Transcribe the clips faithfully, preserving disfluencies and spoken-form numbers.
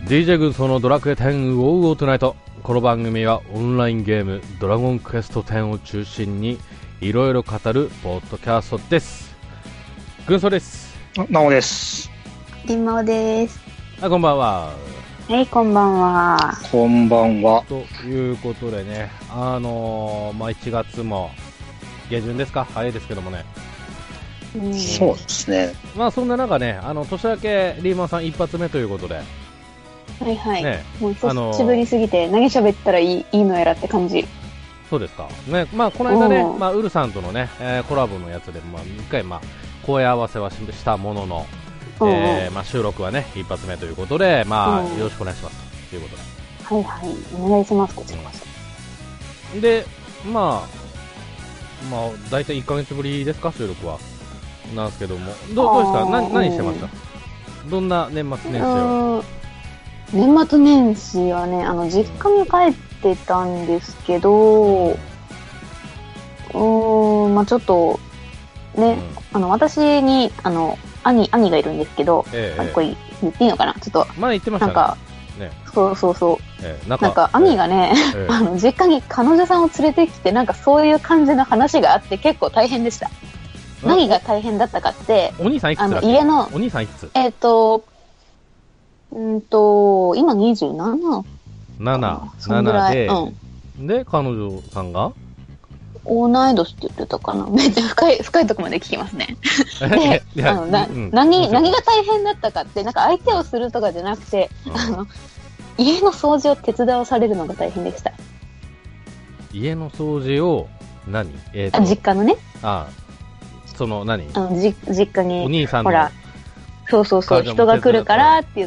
ディージェー 軍曹のドラクエテンウォウウォートナイト。この番組はオンラインゲームドラゴンクエストテンを中心にいろいろ語るポッドキャストです。軍曹です。 なおです。 りんまおです。 あ、こんばんは。 はい、こんばんは。 こんばんは。 ということでね、あのー、まあ、いちがつも下旬ですか、早いですけどもね。 うん、そうですね。 まあそんな中ね、あの年明けリーマンさん一発目ということで。 はいはい。 ね、 もう久しぶりすぎて何喋ったらいい、いいのやらって感じ。 そうですか。ね、まあこの間ね、まあウルさんとのね、えー、コラボのやつでまあ一回まあ声合わせはしたものの、えー、まあ収録はね一発目ということで、まあよろしくお願いしますということで。 はいはい、お願いします。こちらこそ。で、まあまあだいたいいっかげつぶりですか、収録は。なんですけども、どう、どうですか、な何してました、どんな年末年始を。 年末年始はね、あの実家に帰ってたんですけど、うーん、まあちょっとね、うん、あの私にあの兄兄がいるんですけど、ええ、これ言っていいのかな、ちょっと前言ってましたね。 なんか、ね、そうそうそう、ええ、なんか、なんか兄がね、ええ、あの実家に彼女さんを連れてきて、なんかそういう感じの話があって結構大変でした。何が大変だったかって、 お兄さんいくつだっけ？ あの家のお兄さんいくつ？ えっ、ー、と、うんと、今にじゅうなな。 なな、ななで、うん、で、彼女さんが同い年って言ってたかな。めっちゃ深い、深いとこまで聞きますね。で、あの、な、うん、何、何が大変だったかって、なんか相手をするとかじゃなくて、うん、あの、家の掃除を手伝わされるのが大変でした。 家の掃除を何、えーと、 あ、実家のね。 ああ、その何あのじ実家にお兄さんのほら、そうそうそう、人が来るからって言って、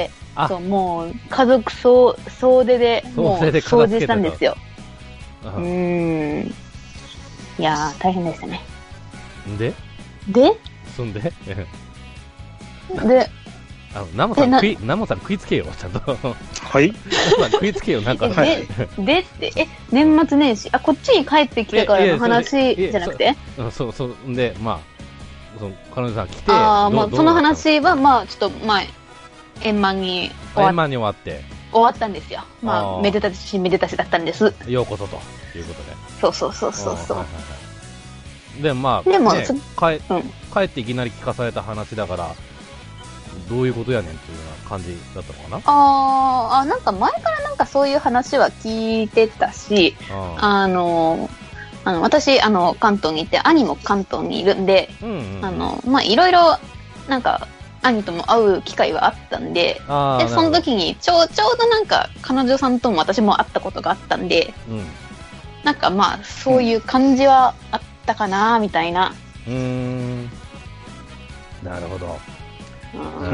そう、もう家族総総出でもう掃除したんですよ。うーん、いやー大変でしたね。 ででそんでであのナモさん食いナモさん食いつけよちゃんとはいナモさん食いつけよなんかででってえ年末年始あこっちに帰ってきてからの話じゃなくてそうそうそうでまあその彼女さん来てああまあその話はまあちょっとまあ円満に終わ円満に終わって終わったんですよ。まあめでたしめでたしだったんです。 ようこそということでそうそうそうそうそう、はいはいはい、でまあでも、 ね、帰, うん、帰っていきなり聞かされた話だからどういうことやねんっていうような感じだったのかな。 ああなんか前からなんかそういう話は聞いてたし、あ, あのあの私あの関東にいて兄も関東にいるんで、うんうんうん、あのまあいろいろなんか兄とも会う機会はあったんで、でその時にちょうちょうどなんか彼女さんとも私も会ったことがあったんで、うん、なんかまあそういう感じはあったかなみたいな。 うーん、なるほど。うん、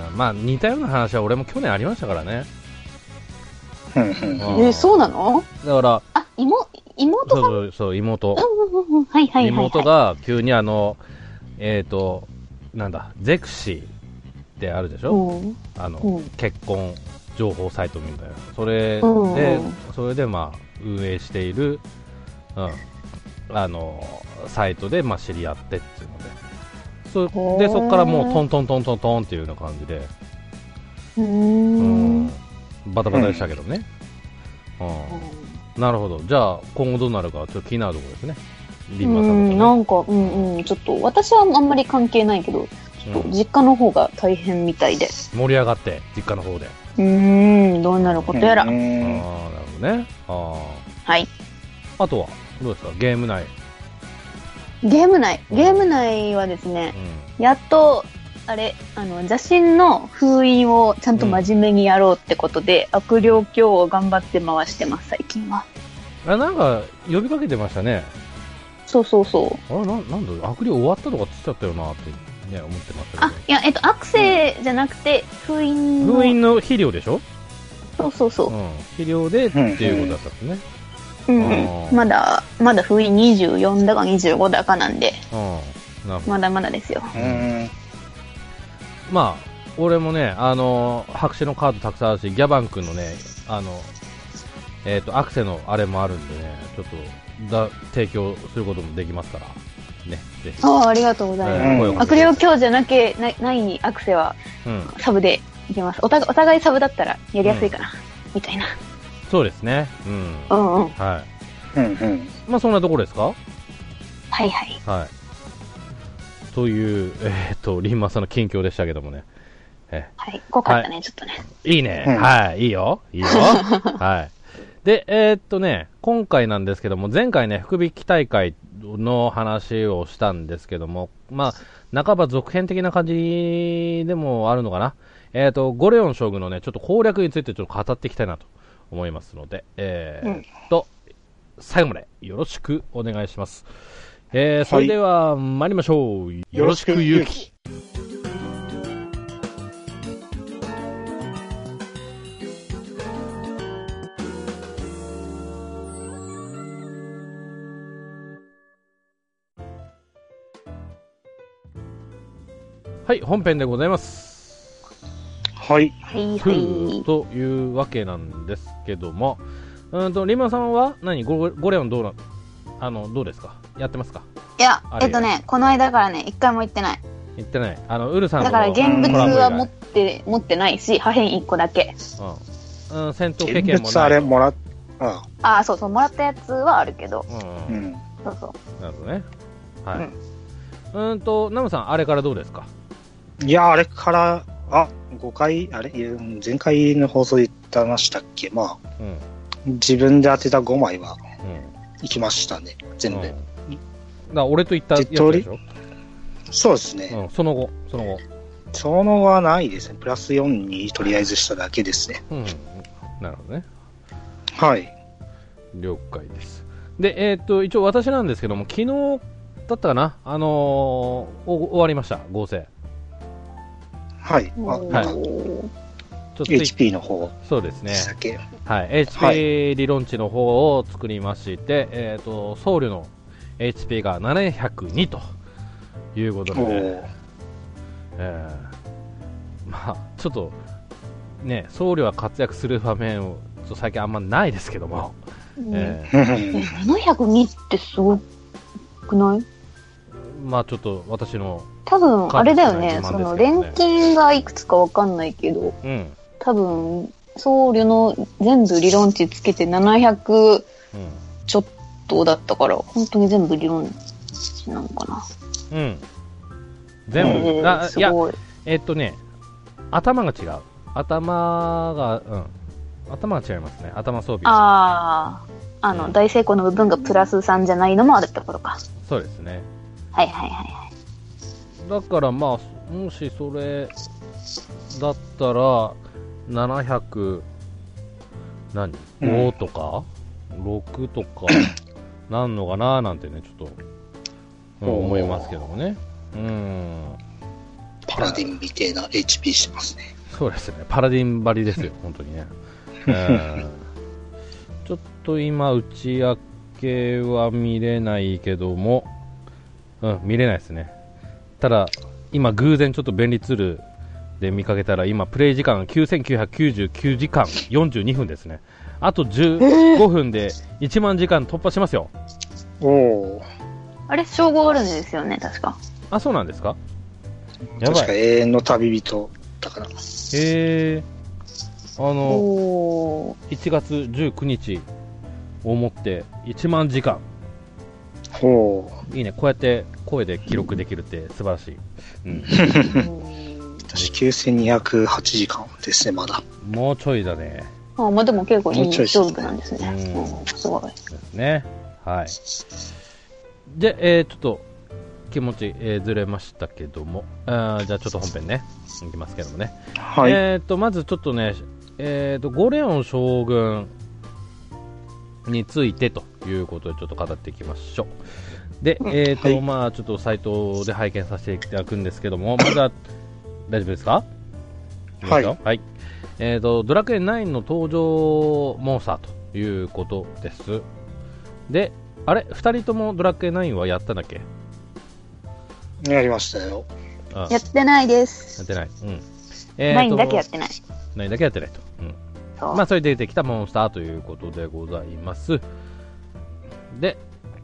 まあ似たような話は俺も去年ありましたからね。 えー、そうなの？ だからあ妹妹さんそうそう妹、 うんうんうん、はいはいはいはい、 妹が急にあのえっ、ー、となんだゼクシーってあるでしょ、うん、あの、うん、結婚情報サイトみたいなそれで、うん、それでまあ運営している、うん、あのサイトでまあ知り合ってっていうので。そでそこからもうトントントントントンっていうような感じでうーんバタバタでしたけどね、うんうん、なるほど。じゃあ今後どうなるかちょっと気になるところですね。リンマさんとね、 なんかうんうんちょっと私はあんまり関係ないけどちょっと実家の方が大変みたいで、うん、 盛り上がって実家の方でうーんどうなることやら。ああなるほどね。あはいあとはどうですかゲーム内ゲーム内、ゲーム内はですね、うん、やっと、あれ、あの、邪神の封印をちゃんと真面目にやろうってことで、うん、悪霊鏡を頑張って回してます、最近は。 あ、なんか、呼びかけてましたね。 そうそうそう。 あれ、な、なんだ、悪霊終わったとかって言っちゃったよなって、ね、思ってましたけど。 あ、いや、えっと、アクセじゃなくて、封印の。 封印の肥料でしょ？ そうそうそう。 うん、肥料でっていうことだったんですね。 うん、まだまだ封印にじゅうよんだかにじゅうごだかなんで、まだまだですよ。 うんまあ俺もねあの白紙のカードたくさんあるしギャバン君のねあのえっ、ー、とアクセのあれもあるんでねちょっとだ提供することもできますからね。 ああありがとうございます。えー、悪霊鏡じゃなけなないアクセは、うん、サブでいきます。おたお互いサブだったらやりやすいかな、うん、みたいな。 そうですね。うん。 うんうん。 はい。 うんうん。 まあそんなところですか？ はいはい。 はい。という、えー、っと、リンマさんの近況でしたけどもね。 えはい。濃かったね、はい、ちょっとね。 いいね。うん、はい。いいよ。いいよ。はい。で、えー、っとね、今回なんですけども、前回ね、福引き大会の話をしたんですけども、まあ、半ば続編的な感じでもあるのかな。えー、っと、ゴレオン将軍のね、ちょっと攻略についてちょっと語っていきたいなと思いますので、えー、っと、うん、最後までよろしくお願いします。えー、それでは参りましょう。よろしくゆうき。はい、本編でございます。 はい。 はいはい。 というわけなんですけども、うんとリンマさんは何 ゴ, ゴレオンどうなあのどうですか？やってますか？ いや、えっとね、この間からね、一回も行ってない。 行ってない。あのウルさんのだから現物は持って持ってないし、破片一個だけ。 うん。うん、戦闘経験もない。 現物あれもらっ、 ああ、そうそう、もらったやつはあるけど。 うん。うん、 そうそう。 なるほどね。はい。うん、うんとナムさんあれからどうですか？ いや、あれから、あ、ごかい、あれ前回の放送で言ってましたっけ？まあ、うん、自分で当てたごまいは、うん、いきましたね、全部。うん、だから俺と言ったやつでしょ？ そうですね、 うん。その後、その後。 その後はないですね。プラスよんにとりあえずしただけですね。 うん。なるほどね。 はい。 了解です。で、えー、っと、一応私なんですけども、昨日だったかな、あのー、終わりました、合成。 はい。あ、 はい。ちょっと エイチピー の方。 そうですね。はい。エイチピー 理論値の方を作りまして、はい、えっ、ー、と、僧侶の エイチピー がななひゃくにということで、ね、えー、まあ、ちょっと、ね、僧侶は活躍する場面を、ちょっと最近あんまないですけども、 うんえー、ななひゃくにってすごくない？ まあちょっと私の多分あれだよね、その錬金がいくつかわかんないけど、うん、多分僧侶の全部理論値つけてななひゃくちょっとだったから、うん、本当に全部理論値なのかな。 うん。全部、えー、あいやえー、っとね頭が違う。頭がうん頭が違いますね。頭装備。 あああの、うん、大成功の部分がプラスさんじゃないのもあるってことか。 そうですね。 はいはいはいはい。 だからまあもしそれだったらななひゃく何ごとか、うん、ろくとかなんのかななんてねちょっと、うん、思いますけどもね。うん。 パラディンみたいな エイチピー してますね。 そうですね。パラディン張りですよ本当にね。えー、ちょっと今打ち明けは見れないけども、うん見れないですね。ただ今偶然ちょっと便利ツールで見かけたら今プレイ時間きゅうせんきゅうひゃくきゅうじゅうきゅうじかんよんじゅうにふんですね。あとじゅうごふんでいちまんじかん突破しますよ。 おお。 あれ称号あるんですよね確か。 あ、そうなんですか。 やばい。確か永遠の旅人だから。へえ。あのいちがつじゅうくにちをもっていちまんじかん。 ほういいね。こうやって声で記録できるって素晴らしい。うん、 私きゅうせんにひゃくはちじかんですねまだ。 もうちょいだね。 あまあでも結構いい勝負なんですね。うん、すごい。 ですね。はい。で、えー、ちょっと気持ち、えー、ずれましたけども、あじゃあちょっと本編ねいきますけどもね。 はい。 えっ、ー、とまずちょっとね、えっ、ー、とゴレオン将軍についてということでちょっと語っていきましょう。で、えっ、ー、と、はい、まあちょっとサイトで拝見させていただくんですけども、まずは大丈夫ですか？ はい。 はい。えっ、ー、とドラクエナインの登場モンスターということです。で、あれふたりともドラクエナインはやったんだっけ？ やりましたよ。 ああやってないです。 やってない。うん。 えー、ナインだけやってない。 ナインだけやってないと。うん。そうまあそれで出てきたモンスターということでございます。で、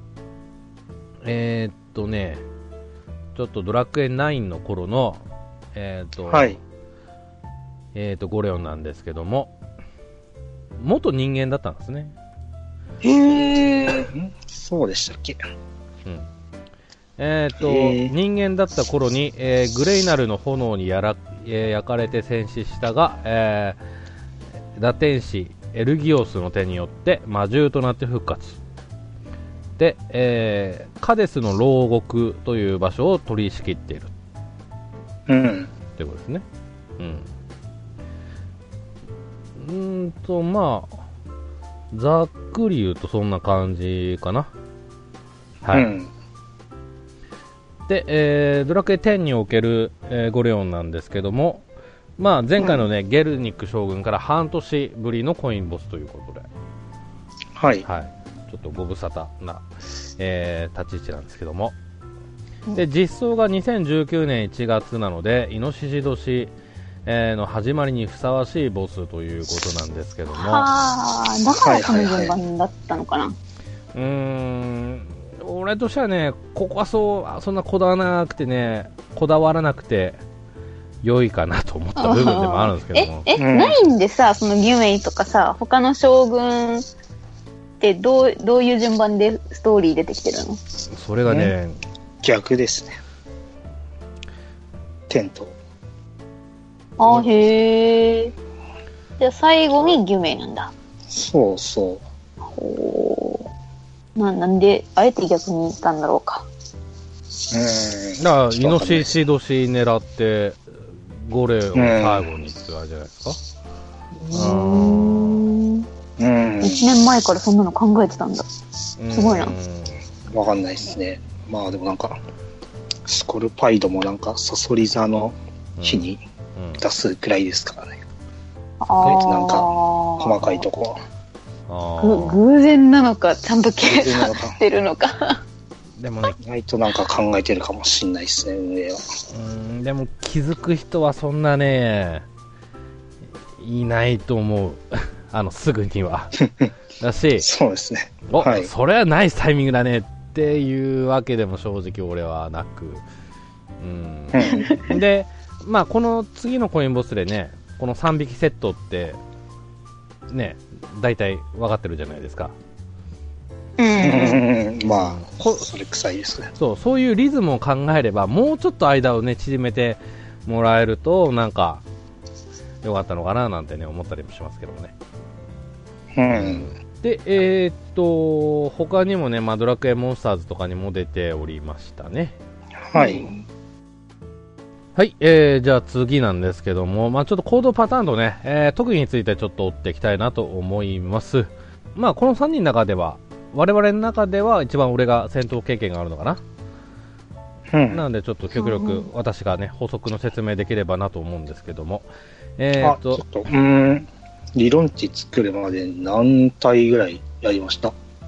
えー、っとね、ちょっとドラクエナインの頃の、えー、っと、 はい、 えーと、ゴレオンなんですけども、元人間だったんですね。 へー。 そうでしたっけ。 うん。えーと、人間だった頃に、えー、グレイナルの炎にやら、えー、焼かれて戦死したが、えー、打天使エルギオスの手によって魔獣となって復活。で、えー、カデスの牢獄という場所を取り仕切っている。 うん。 ということですね。うん。うーんと、まあ、ざっくり言うとそんな感じかな。はい。うん、で、えー、ドラクエテンにおける、えー、ゴレオンなんですけども、まあ、前回のね、うん、ゲルニック将軍から半年ぶりのコインボスということで、 はい。 はい。ちょっとご無沙汰な、えー、立ち位置なんですけども。で、実装がにせんじゅうきゅうねんいちがつなので、イノシシ年、えー、の始まりにふさわしいボスということなんですけども。 はあ、だからこの順番だったのかな。 うーん、俺としてはね、ここはそうそんなこだわらなくてね、こだわらなくて良いかなと思った部分でもあるんですけども。 え、え、うん、ないんでさ、そのギュメイとかさ、他の将軍ってどうどういう順番でストーリー出てきてるの？ それがね、 逆ですね。テント。 あ、へえ。じゃあ最後にギュメイなんだ。 そうそう。 ほう。な、なんで、あえて逆に言ったんだろうか。 うん。だから、イノシシ年狙って、ゴレを最後にってあれじゃないですか。 うん。うん。一年前からそんなの考えてたんだ。すごいな。 わかんないですね。まあでもなんか、スコルパイドもなんか、サソリ座の日に出すくらいですからね。 ああ。 なんか、細かいとこ。 ぐ偶然なのか、ちゃんと計算してるのか。 でもね、 意外となんか考えてるかもしんないですね、運営は。 うん、でも気づく人はそんなね、いないと思う。あの、すぐには。だし、 そうですね。 お、 はい、 それはナイスタイミングだねっていうわけでも正直俺はなく。うん。で、まあこの次のコインボスでね、このさんびきセットって、ね、大体分かってるじゃないですか。 うん、まあ、それ臭いですね。 そう、そういうリズムを考えれば、もうちょっと間をね、縮めてもらえると、なんか、よかったのかななんてね、思ったりもしますけどね。 うん。 で、えー、っと、他にもね、まあ、ドラクエモンスターズとかにも出ておりましたね。 はい。 はい、えー、じゃあ次なんですけども、まあちょっと行動パターンとね、えー、特技についてちょっと追っていきたいなと思います。まあこのさんにんの中では、我々の中では一番俺が戦闘経験があるのかな。うん。なのでちょっと極力私がね、補足の説明できればなと思うんですけども。えー、っと、 ちょっと、うーん、理論値作るまで何体ぐらいやりました？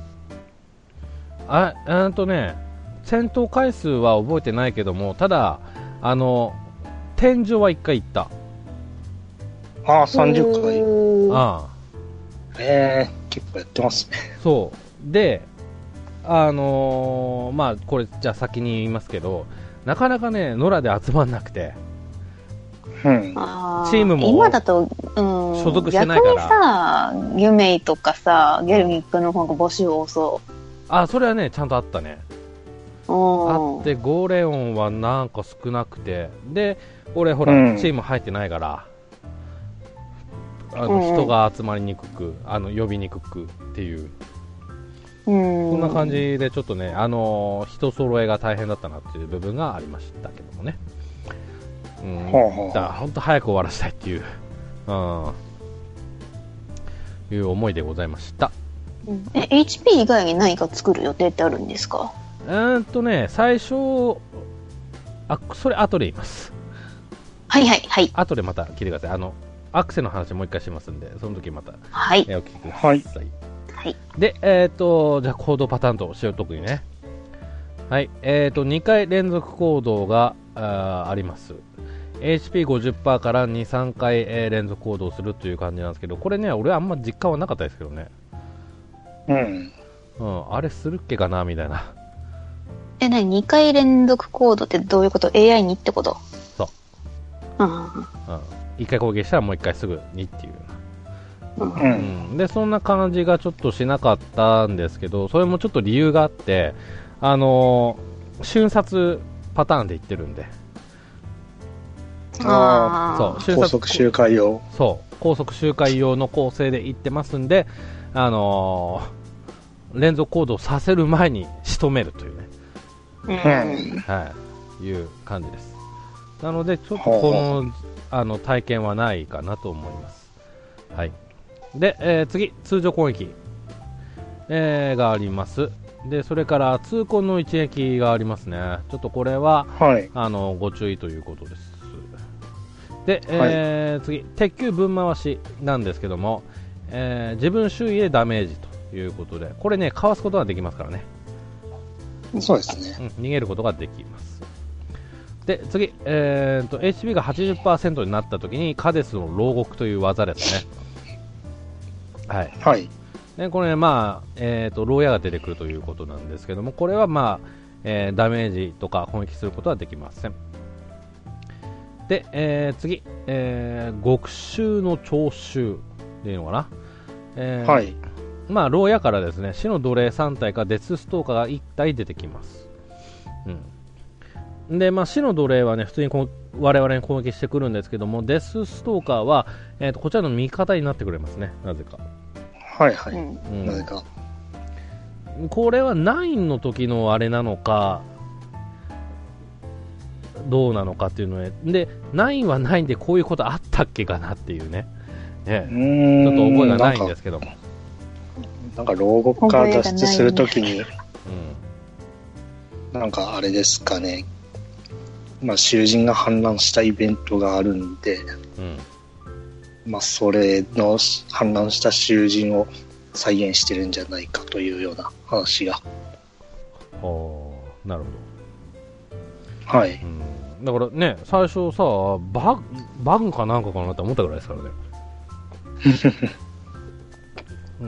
あ、えー、っとね、戦闘回数は覚えてないけども、ただ、あの、天井はいっかい行った。 ああ、さんじゅっかい。 ああ。 ええー、結構やってますね。 そう。で、あのー、まあ、これ、じゃあ先に言いますけど、なかなかね、野良で集まんなくて。 うん。 チームも、 今だと、うん、 所属してないから。 逆にさ、ギュメイとかさ、ゲルニックの方が募集多そう。 あ、それはね、ちゃんとあったね。あって、ゴーレオンはなんか少なくて、で、俺ほら、うん、チーム入ってないから、あの、人が集まりにくく、あの、呼びにくくっていう、うん、そんな感じでちょっとね、あの、人揃えが大変だったなっていう部分がありましたけどもね。うん、 はあはあ、 だから本当早く終わらせたいっていう、うん、いう思いでございました。 え、エイチピー 以外に何か作る予定ってあるんですか？ うーんとね、最初、あ、それ後で言います。 はいはいはい。 後でまた聞いてください。あの、アクセの話もう一回しますんで、その時また、 はい、 えー、お聞きください。はい。 はい、 で、えっ、ー、と、じゃあ行動パターンとしよう特にね。はい。えっ、ー、と、にかい連続行動が あ, あります。エイチピーごじゅっパーセント からに、さんかい、えー、連続行動するという感じなんですけど、これね、俺はあんま実感はなかったですけどね。 うん。 うん、あれするっけかなみたいな。 え、なににかい連続コードってどういうこと？ エーアイ にってこと？ そう。 うん。うん。 一回攻撃したらもう一回すぐにっていうような、 うんうん、でそんな感じがちょっとしなかったんですけど、それもちょっと理由があって、あのー、瞬殺パターンでいってるんで、 あそう瞬殺高速周回用そう高速周回用の構成でいってますんで、あのー、連続行動させる前に仕留めるというね、 うん、 はい、いう感じです。なのでちょっとこのあの体験はないかなと思います。はい。で、えー、次通常攻撃、えー、があります。でそれから痛恨の一撃がありますね。ちょっとこれは、 はい、 あのご注意ということです。で、えーはい、次鉄球分回しなんですけども、えー、自分周囲でダメージということで、これねかわすことができますからね。 そうですね、 うん、逃げることができます。で次、えー、と エイチピー が はちじゅっパーセント になったときにカデスの牢獄という技ですね。はい、 はい、 でこれ、ね、まあえー、と牢屋が出てくるということなんですけども、これは、まあえー、ダメージとか攻撃することはできません。で、えー、次、えー、極臭の徴収でいいのかな、えー、 はい、 まあ牢屋からですね死の奴隷さん体かデスストーカーがいち体出てきます。うんでまあ、死の奴隷はね普通にこ我々に攻撃してくるんですけども、デスストーカーは、えー、とこちらの味方になってくれますね、なぜか。 はいはい、うん、なぜかこれはナインの時のあれなのかどうなのかっていうので、ナインはナインでこういうことあったっけかなっていうね、ねちょっと覚えがないんですけども、 なんか牢獄から脱出するときに、うん、なんかあれですかね、まあ、囚人が反乱したイベントがあるんで、うんまあ、それの反乱した囚人を再現してるんじゃないかというような話が。 はあ、なるほど。はい、 うん、だからね最初さバグ、バグかなんかかなって思ったぐらいですからね、うん、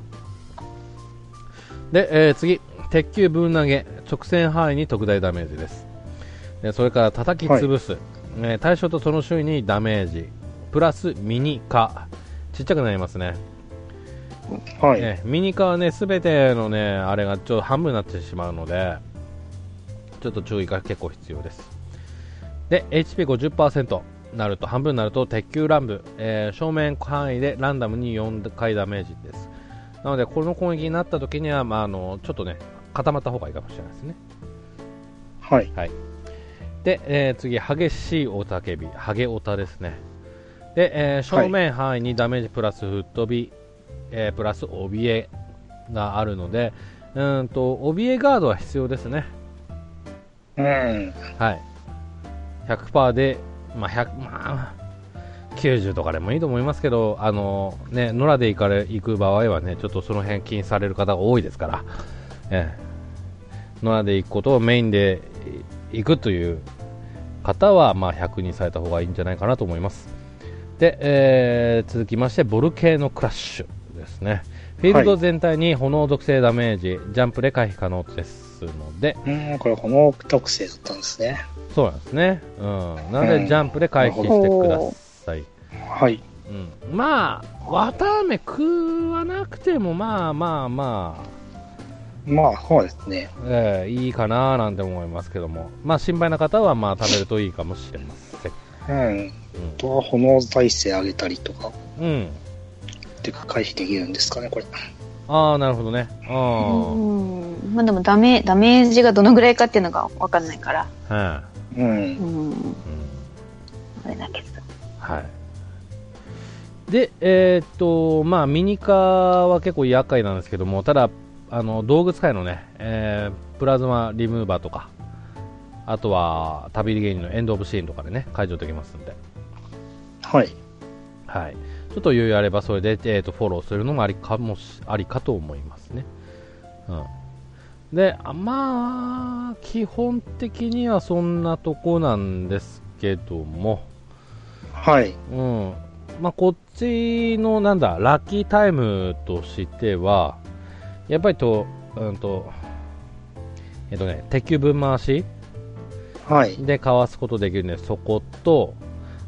で、えー、次鉄球ぶん投げ直線範囲に特大ダメージです。でそれから叩き潰す、はいえー、対象とその周囲にダメージプラスミニカちっちゃくなりますね。 はいね、ミニカはね全てのねあれがちょっと半分になってしまうのでちょっと注意が結構必要です。で エイチピーごじゅっパーセント なると半分になると鉄球乱舞、えー、正面範囲でランダムによんかいダメージです。なのでこの攻撃になった時には、まあ、あのちょっとね固まった方がいいかもしれないですね。 はい、 はい、で、えー、次激しい雄たけびハゲオタですね。で、えー、正面範囲にダメージプラス吹っ飛び、えー、プラス怯えがあるのでうんと怯えガードは必要ですね。 うんはい、ひゃくパーセント で、まあひゃくまあ、きゅうじゅうとかでもいいと思いますけど、あのね、野良で行かれ行く場合はねちょっとその辺気にされる方が多いですから、えー、野良で行くことをメインで行くという方は、まあ、ひゃくにされた方がいいんじゃないかなと思います。で、えー、続きましてボルケーノクラッシュですね。フィールド全体に炎属性ダメージ、はい、ジャンプで回避可能ですので、 うんこれ炎属性だったんですね。 そうなんですね、うん、なのでジャンプで回避してください、うんはい、 うん、まあ綿あめ食わなくてもまあまあまあまあそうですね、 えー、いいかななんて思いますけども、まあ心配な方はまあ食べるといいかもしれません。 うん、うん、とは炎耐性上げたりとか、 うん、 っていうか回避できるんですかねこれ。 ああなるほどね。あうんまあでもダメダメージがどのぐらいかっていうのが分かんないから。 はい、 うん、 うん、あれだけど。 はい。でえー、っとまあミニカは結構厄介なんですけども、ただあの道具使いのね、えー、プラズマリムーバーとか、あとは旅芸人のエンドオブシーンとかでね解除できますんで、 はいはい、ちょっと余裕あればそれで、えー、とフォローするのもありかもしありかと思いますね。うん、でまあ基本的にはそんなとこなんですけども、 はい、 うんまあ、こっちのなんだラッキータイムとしてはやっぱりと、うんとえっとね、鉄球分回し、 はい、 でかわすことできるんで、そこと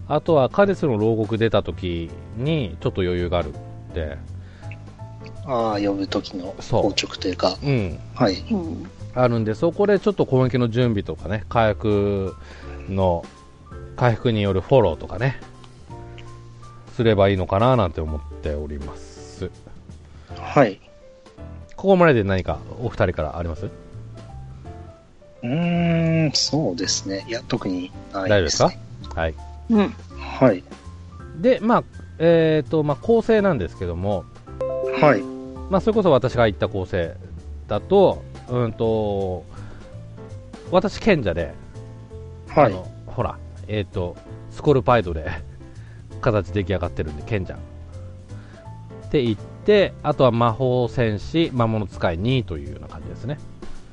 あとはカデスの牢獄出た時にちょっと余裕があるって。 ああ、呼ぶ時の硬直というか。 う。うん。 はい。 あるんで、そこでちょっと攻撃の準備とかね、回復の、回復によるフォローとかね、すればいいのかななんて思っております。 はい。 ここまでで何かお二人からあります？ うーん、そうですね。いや、特にないですね。 大丈夫ですか？はい。 うん。 はい。 で、まあ、えっと、まあ、構成なんですけども、 はい。 まあ、それこそ私が言った構成だと、うんと、私、賢者で、 はい。 あのほら、えっと、スコルパイドで形出来上がってるんで、賢者。って言って、あとは魔法戦士、魔物使いにというような感じですね。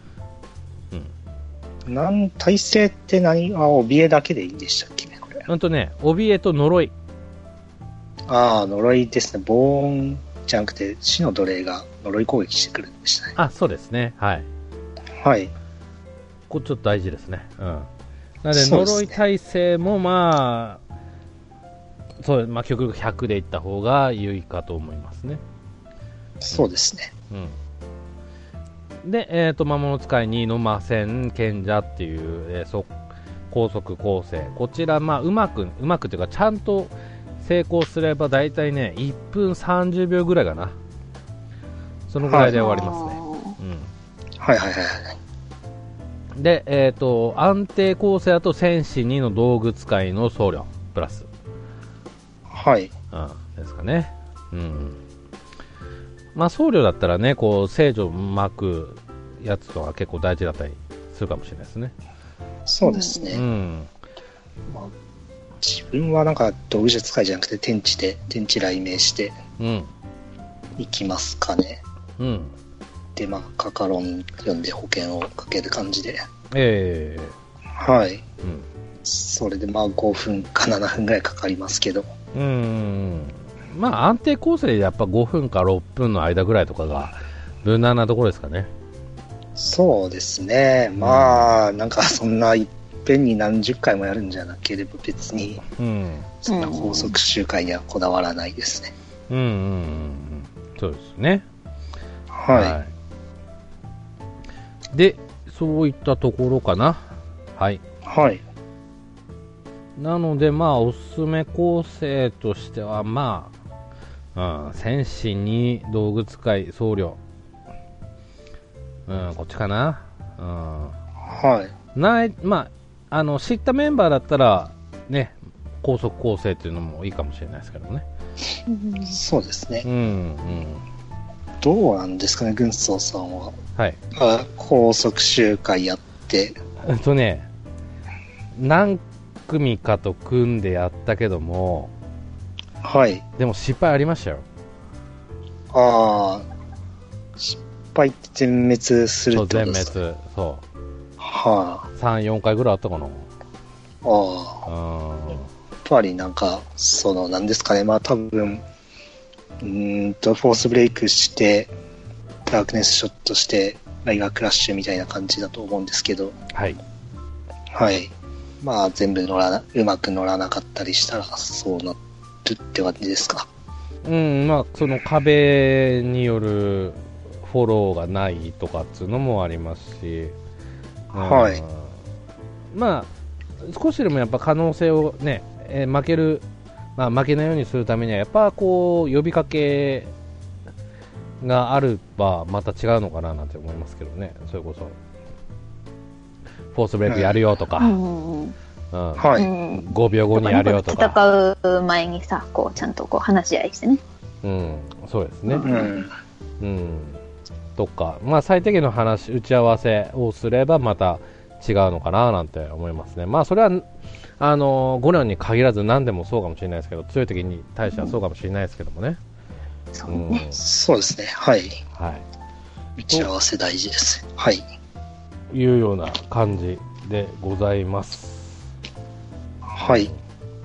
うん。なん、体制って何？あ、怯えだけでいいんでしたっけね、これ。 うんとね、怯えと呪い。 ああ、呪いですね。ボーンじゃなくて、死の奴隷が呪い攻撃してくるんでしたね。 あ、そうですね。はい。 はい。 これちょっと大事ですね。うん。なので、呪い耐性もまあ、そう、まあ、極力ひゃくでいった方が良いかと思いますね。 そうですね。 うん。で、えっと、魔物使いにの魔戦賢者っていう、えー、そ高速構成。こちら、まあ、うまく、うまくっていうか、ちゃんと成功すれば、だいたいね、いっぷんさんじゅうびょうぐらいかな。そのぐらいで終わりますね。うん。 はいはいはい。 で、えっと、安定構成だと戦士にの道具使いの僧侶、プラス。 はい。 うん、ですかね。うん。まあ、僧侶だったらね、こう、聖女巻くやつとか結構大事だったりするかもしれないですね。 そうですね。 うん。 まあ、自分はなんか道具使いじゃなくて天地で、天地雷鳴して、うん。いきますかね。うん。で、まあ、カカロン読んで保険をかける感じで。ええー。はい。うん。それでまあごふんかななふんぐらいかかりますけど。 うん。まあ安定構成でやっぱごふんかろっぷんの間ぐらいとかが無難なところですかね。 そうですね。まあ、うん、なんかそんないっぺんに何十回もやるんじゃなければ別に、うん、そんな高速周回にはこだわらないですね。うんうんうん。 そうですね。 はい。はい、 で、そういったところかな。はい。 はい。 なので、まあ、おすすめ構成としては、まあ、うん、戦士に道具使い、僧侶。うん、こっちかな。うん。 はい。 ない、まあ、あの、知ったメンバーだったら、ね、高速構成っていうのもいいかもしれないですけどね。 そうですね。 うん、うん。 どうなんですかね、軍曹さんは。 はい。 あ、高速周回やって。 えっとね、何組かと組んでやったけども、 はい。 でも失敗ありましたよ。 ああ、失敗って全滅するってことですか？ そう、全滅。そう。 はあ。 さん、よんかいぐらいあったかな。ああ。やっぱりなんか、その、なんですかね、まあ多分、うーんと、フォースブレイクして、ダークネスショットして、ライガークラッシュみたいな感じだと思うんですけど、 はい。 はい。まあ全部乗らな、うまく乗らなかったりしたら、そうなるって感じですか。 うん、まあ、その壁によるフォローがないとかっていうのもありますし、 はい。 まあ、少しでもやっぱ可能性をね、えー、負ける、まあ負けないようにするためには、やっぱこう、呼びかけがあれば、また違うのかななんて思いますけどね、それこそ。フォースブレイクやるよとか、 うんうんはい、 ごびょうごにやるよとか。 戦う前にさ、こう、ちゃんとこう話し合いしてね。 うん、そうですね。 うん。 うん。とか、まあ最低限の話、打ち合わせをすればまた違うのかななんて思いますね。まあそれは、あの、ゴリラに限らず何でもそうかもしれないですけど、強い敵に対してはそうかもしれないですけどもね。 そうね。そうですね。はい。 はい。 打ち合わせ大事です。はい。 いうような感じでございます。 はい。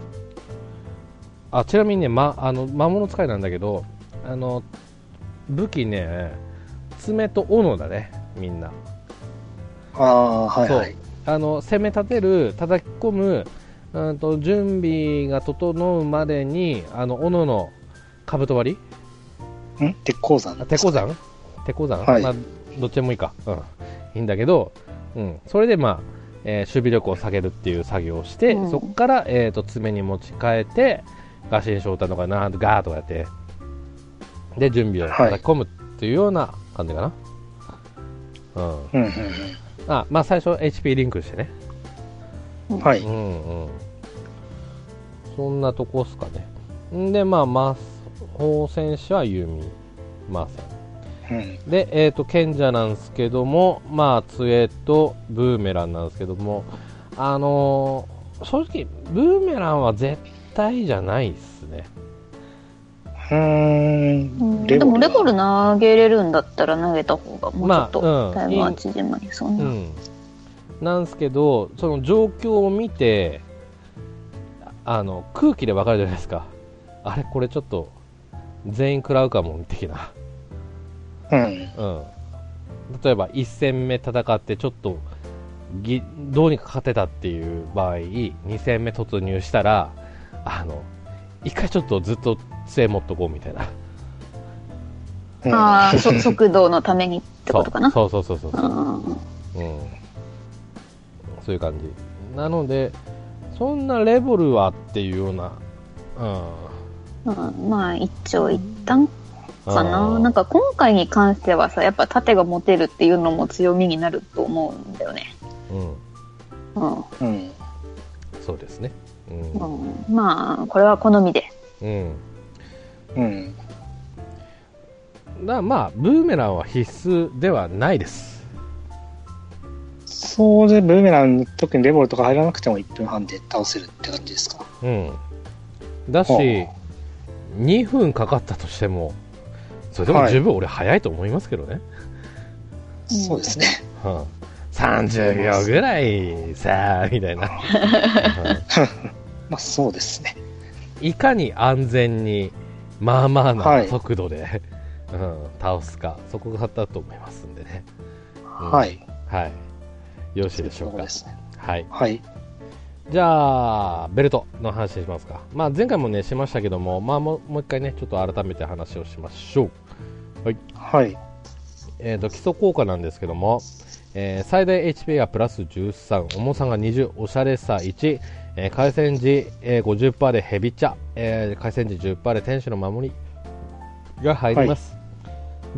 あ、ちなみにね、ま、あの、魔物使いなんだけど、あの、武器ね、爪と斧だね、みんな。 ああ、はいはい。 あの、攻め立てる、叩き込む、 うんと準備が整うまでにあの斧の兜割りん鉄鉱山鉄鉱山鉄鉱山、 はい、 まあ、どっちでもいいか、うん、いいんだけど、うん、それでまあ、えー、守備力を下げるっていう作業をして、うん、そこから、えー、と爪に持ち替えてガシンショウタとかなんとガーとかやってで準備を叩き込むっていうような感じかな、はい、うん、うんうんうん、あ、まあ最初 エイチピー リンクしてね、 はい、 うんうん、そんなとこっすかね。んでまあ魔法戦士は弓魔戦、うん、でえっ、ー、と賢者なんですけども、まあ杖とブーメランなんですけども、あのー、正直ブーメランは絶対じゃないっすね。 うーん、 でもレゴル投げれるんだったら投げた方がもうちょっとタイムは縮まりそうな、 まあうん、なんですけどその状況を見てあの空気で分かるじゃないですか。あれこれちょっと全員食らうかも的な、 うんうん、 例えばいち戦目戦ってちょっとぎどうにか勝てたっていう場合に戦目突入したらあの一回ちょっとずっと杖持っとこうみたいな、 うん、ああ速度のためにってことかな。 そうそうそうそうそう、うん、そういう感じなのでそんなレベルはっていうような、 うんうん、まあ一長一短かな。なんか今回に関してはさやっぱ盾が持てるっていうのも強みになると思うんだよね。うんうん、うん、 そうですね、うんうん、まあこれは好みで、 うんうん、だまあブーメランは必須ではないです。 そうでブーメラン特にレボルとか入らなくてもいっぷんはんで倒せるって感じですか。 うん、だしにふんかかったとしてもそれでも十分俺早いと思いますけどね、 はい、そうですね、 うん、さんじゅうびょうぐらいさあみたいなまあそうですね。 いかに安全にまあまあな速度で、はいうん、倒すかそこがだと思いますんでね、 うん、はいはいよろしいでしょうか。 そうですね、 はい、 はい、 じゃあベルトの話しますか。まあ前回もねしましたけども、まあもうもう一回ねちょっと改めて話をしましょう。はい、 はい、 えーと基礎効果なんですけども、えー、最大 エイチピー がプラスじゅうさん、重さがにじゅう、おしゃれさいち、えー、回戦時、えー、ごじゅっパーセント でヘビ茶、えー、回戦時 じゅっパーセント で天使の守りが入ります、はい、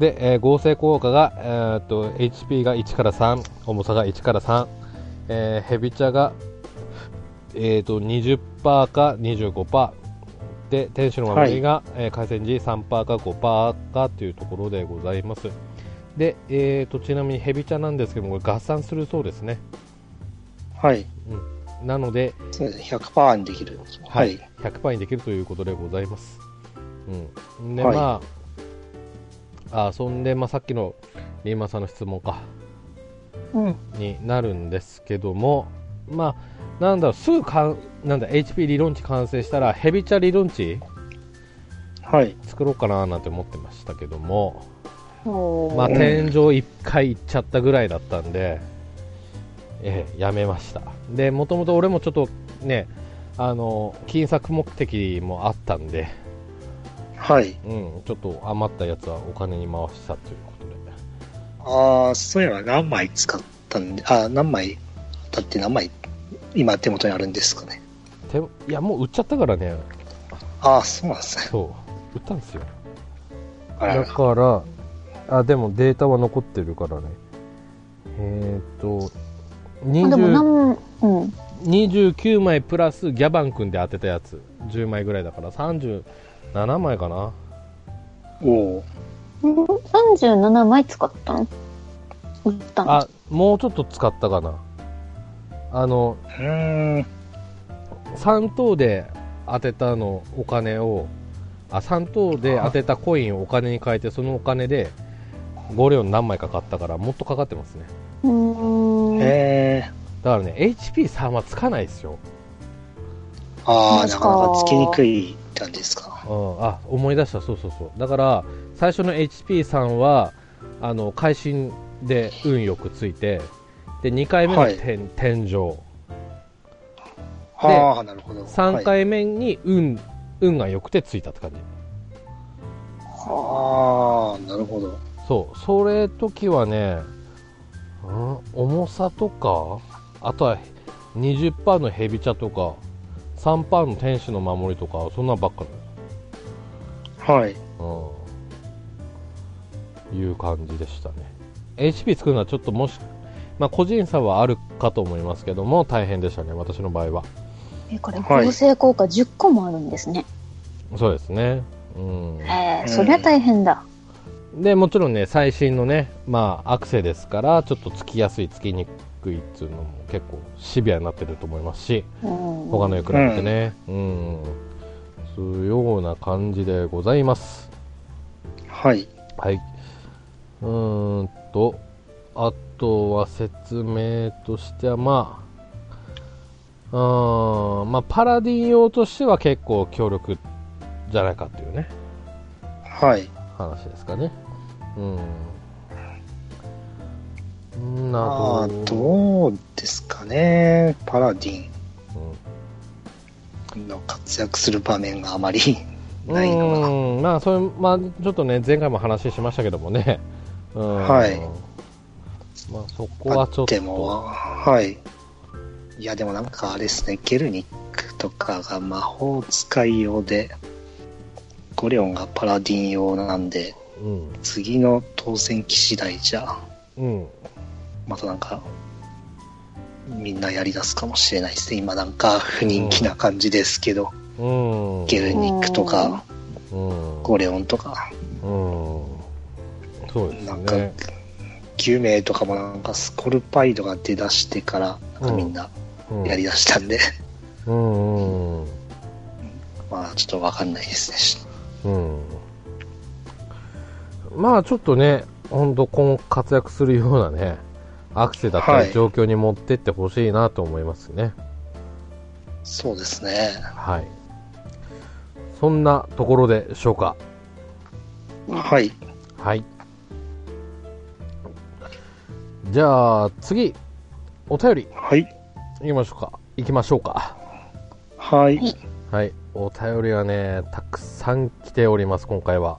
で、えー、合成効果が、えー、と エイチピー がいちからさん、重さがいちからさん、えー、ヘビ茶が、えー、と にじゅっパーセント か にじゅうごパーセントで天使の守りが、はいえー、回戦時 さんパーセント か ごパーセント かというところでございます。で、えー、とちなみにヘビ茶なんですけどもこれ合算するそうですね。 はい、 うん、なのでひゃくパーセント にできる、 はい、ひゃくパーセント にできるということでございます、うん、で、はい、まああそんで、まあ、さっきのリーマンさんの質問か、うん、になるんですけども、まあなんだろうすぐかなんだ エイチピー 理論値完成したらヘビ茶理論値、はい、作ろうかななんて思ってましたけども、まあ、天井いっかい行っちゃったぐらいだったんで、えー、やめました。でもともと俺もちょっとねあの金策目的もあったんで、 はい、 うん、ちょっと余ったやつはお金に回したということで。 ああそういえば何枚使ったんで、あ何枚だって何枚今手元にあるんですかね。 手いやもう売っちゃったからね。 ああそうなんですね。 そう売ったんですよ。 あららだからあでもデータは残ってるからね。えっ、ー、とにじゅう、うん、にじゅうきゅうまいプラスギャバン君で当てたやつじゅうまいぐらいだからさんじゅうななまいかな。 おおさんじゅうななまい使ったの売ったの。 あもうちょっと使ったかな。あのうーんさん等で当てたのお金をあさん等で当てたコインをお金に変えてそのお金でご両何枚か買ったからもっとかかってますね。 うーんへえだからね エイチピーさん はつかないですよ。 ああなかなかつきにくい感じですか。 うん、あ思い出した。そうそうそうだから最初の エイチピーさん はあの会心で運よくついてでにかいめの天、はい、天井ああ、なるほど。 さんかいめに運、はい、運が良くてついたって感じ。 はあ、なるほど。 そう、それ時はね、うん、重さとか、あとは にじゅっパーセント のヘビ茶とか、さんパーセント の天使の守りとか、そんなばっかり。はい。 うん。いう感じでしたね。エイチピー 作るのはちょっともし、まあ個人差はあるかと思いますけども、大変でしたね、私の場合は。 え、これ合成効果じゅっこもあるんですね。 そうですね。うん。 えー、そりゃ大変だ。 で、もちろんね、最新のね、まあアクセですから、ちょっとつきやすい、つきにくいっていうのも結構シビアになってると思いますし、うん、他のに比べてね、うん、うん、そういうような感じでございます。 はい。 はい。うーんと、あとは説明としては、まあ、うーん、まあ、パラディン用としては結構強力じゃないかっていうね。 はい。 話ですかね。うん。 ああ、どうですかね。パラディンの活躍する場面があまりないのが。 うん、まあ、それ、まあ、ちょっとね、前回も話しましたけどもね。うん、 はい。 まあ、そこはちょっと。 でも、はい。いや、でもなんかあれですね、ゲルニックとかが魔法使い用で、ゴレオンがパラディン用なんで、うん、次の当選期次第じゃ、うん、またなんか、みんなやり出すかもしれないですね。今なんか不人気な感じですけど、うん、ゲルニックとか、うん、ゴレオンとか、うん、 そうですね。 なんか、きゅう名とかもなんかスコルパイドが出だしてから、なんかみんなやり出したんで、うん、うん、まあちょっとわかんないですね。うん、 まあちょっとね、本当今後活躍するようなね、アクセだったり状況に持ってってほしいなと思いますね、はい。 そうですね。 はい。そんなところでしょうか。 はい。 はい。じゃあ次、お便り。 はい。 行きましょうか。行きましょうか。 はい。 はい。お便りはね、たくさん来ております、今回は。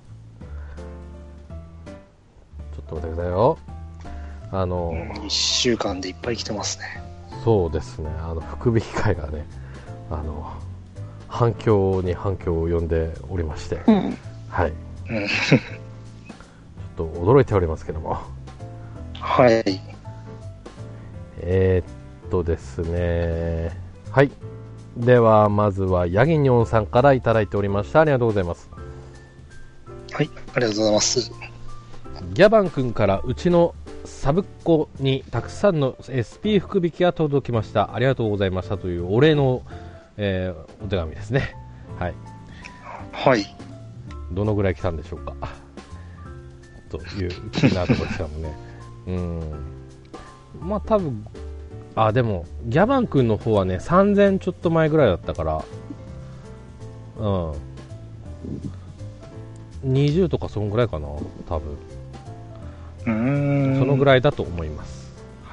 ちょっと待ってくださいよ。あの、 いっしゅうかんでいっぱい来てますね。 そうですね。あの、福引き会がね、あの、反響に反響を呼んでおりまして、うん、はい。うん、ちょっと驚いておりますけども。 はい。 えー、っとですね。はい。では、まずは、ヤギニョンさんからいただいておりました。ありがとうございます。 はい、ありがとうございます。 ギャバン君からうちのサブッコにたくさんの エスピー 福引きが届きました。ありがとうございましたというお礼の、えー、お手紙ですね。はい。 はい。 どのぐらい来たんでしょうか。という気になるところですけどもね。うん。まあ多分、あ、でも、ギャバン君の方はね、さんぜんちょっと前ぐらいだったから、うん。にじゅうとかそんぐらいかな、多分。 うーん。 そのぐらいだと思います。はい。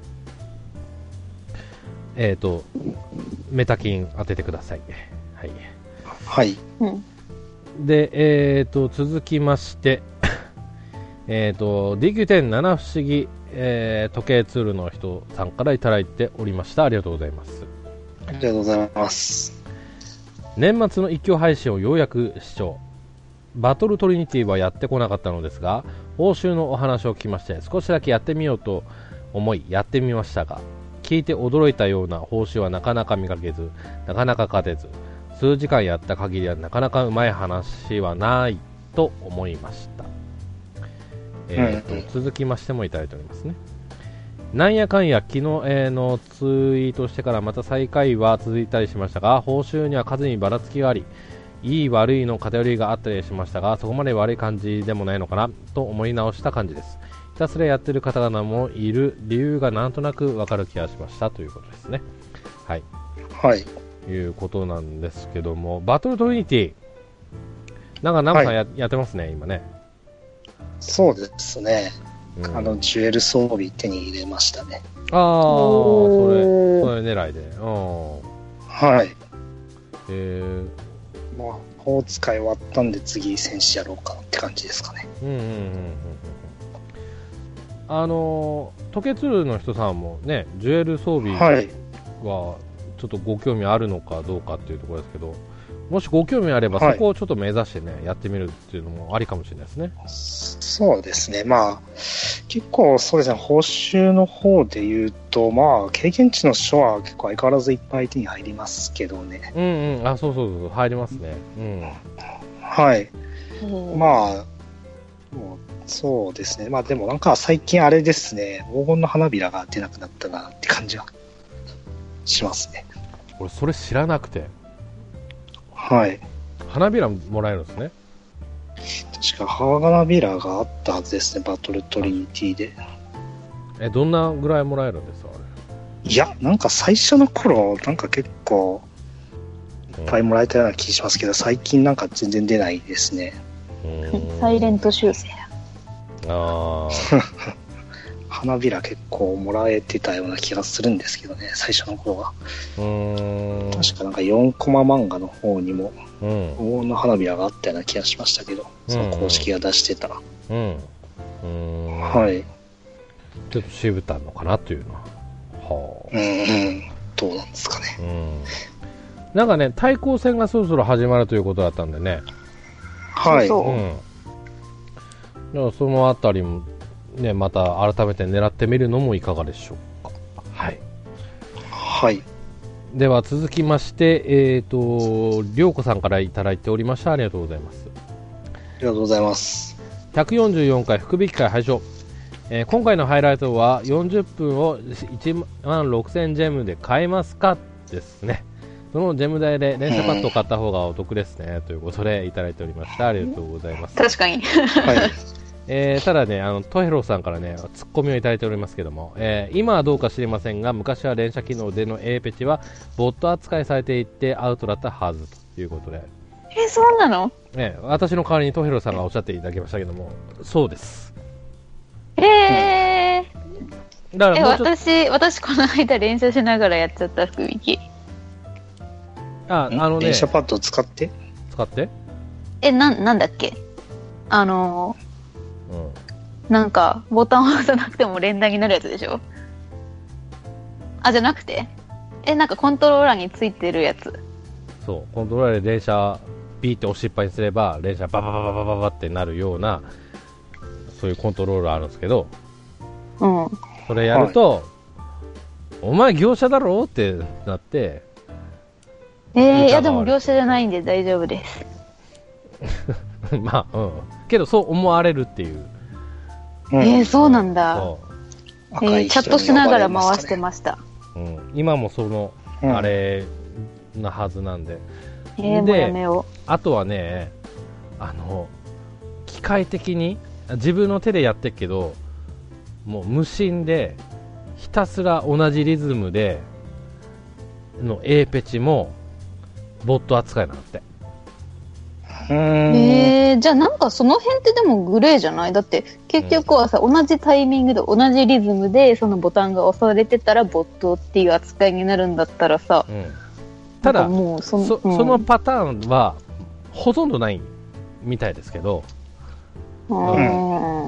えっ、ー、と、メタ金当ててください。はい。 はい。 で、えっ、ー、と、続きまして、えっと、ディーキューテンなな 不思議、えー、時計ツールの人さんからいただいておりました。ありがとうございます。 ありがとうございます。 年末の一挙配信をようやく視聴。バトルトリニティはやってこなかったのですが、報酬のお話を聞きまして、少しだけやってみようと思いやってみましたが、聞いて驚いたような報酬はなかなか見かけず、なかなか勝てず、数時間やった限りはなかなかうまい話はないと思いました。えーとうんうん、続きましてもいただいておりますね。なんやかんや昨日、えー、のツイートしてからまた再開は続いたりしましたが、報酬には数にばらつきがあり、いい悪いの偏りがあったりしましたが、そこまで悪い感じでもないのかなと思い直した感じです。ひたすらやってる方々もいる理由がなんとなくわかる気がしましたということですね。はい。 はい。 いうことなんですけども、バトルトリニティ、なんかナムさん や,、はい、やってますね、今ね。 そうですね、うん、あのジュエル装備手に入れましたね。 ああ、それそれ狙いで、うはい。 えー、 魔法使い終わったんで次戦士やろうかなって感じですかね。 うんうんうんうん。あのトケツルの人さんもね、ジュエル装備はちょっとご興味あるのかどうかっていうところですけど、もしご興味あればそこをちょっと目指してね、はい、やってみるっていうのもありかもしれないですね。 そうですね。まあ結構そうですね、報酬の方で言うと、まあ経験値の書は結構相変わらずいっぱい手に入りますけどね。 うんうん、あ、そうそうそう入りますね。うん。 はい。まあもうそうですね。まあでもなんか最近あれですね、黄金の花びらが出なくなったなって感じはしますね。 俺それ知らなくて。 はい。 花びらもらえるんですね。 確か花びらがあったはずですね、バトルトリニティで。 え、どんなぐらいもらえるんですか、あれ。いや、なんか最初の頃、なんか結構いっぱいもらえたような気がしますけど、うん、最近なんか全然出ないですね。 サイレント修正。 ああ。 花びら結構もらえてたような気がするんですけどね、最初の頃は。 うーん、 確かなんかよんコマ漫画の方にも黄金の花びらがあったような気がしましたけど、うん、その公式が出してたら、 うんうん、 はい、 ちょっと渋ったのかなというのは、はあ、うんうん、どうなんですかね。 うん、なんかね、対抗戦がそろそろ始まるということだったんでね、 はい、 そうそう、 うん、だからそのあたりもね、また改めて狙ってみるのもいかがでしょうか。はい。 はい。 では続きまして、えっと、りょうこさんからいただいておりました。ありがとうございます。 ありがとうございます。 ひゃくよんじゅうよんかい福引会拝聴、えー。今回のハイライトはよんじゅっぷんをいちまんろくせんジェムで買えますかですね。そのジェム代で連射パッドを買った方がお得ですね、うん、ということでいただいておりました。ありがとうございます。 確かに。はい。 えー、ただね、あのトヘロさんからねツッコミをいただいておりますけども、えー、今はどうか知りませんが昔は連射機能での A ペチはボット扱いされていってアウトだったはずということで、 えー、そうなの、 ね、私の代わりにトヘロさんがおっしゃっていただきましたけども、そうです。 えー、 だからもうちょっと、 え私私この間連射しながらやっちゃった福引き。 あ、あのね、 連射パッドを使って使ってえ、な、なんだっけ、あのーうん、なんかボタンを押さなくても連打になるやつでしょ。あ、じゃなくて、え、なんかコントローラーについてるやつ。 そう、コントローラーで連射ビーって押しっぱにすれば連射バババババババってなるような、そういうコントローラーあるんですけど、 うん、 それやると、はい、お前業者だろってなって、 えー、いやでも業者じゃないんで大丈夫です。 まあ、うん。けどそう思われるっていう。 うん、えー、そうなんだ。そう、えー、チャットしながら回してました。 うん、今もその、うん、あれなはずなんで。 えー、もうやめよう。 あとはね、あの機械的に自分の手でやってるけど、もう無心でひたすら同じリズムでの A ペチもボット扱いなんて。 えー、じゃあなんかその辺ってでもグレーじゃない？だって結局はさ、うん、同じタイミングで同じリズムでそのボタンが押されてたらボットっていう扱いになるんだったらさ、うん、 ただもう そ, そ, うん、そのパターンはほとんどないみたいですけど、うん、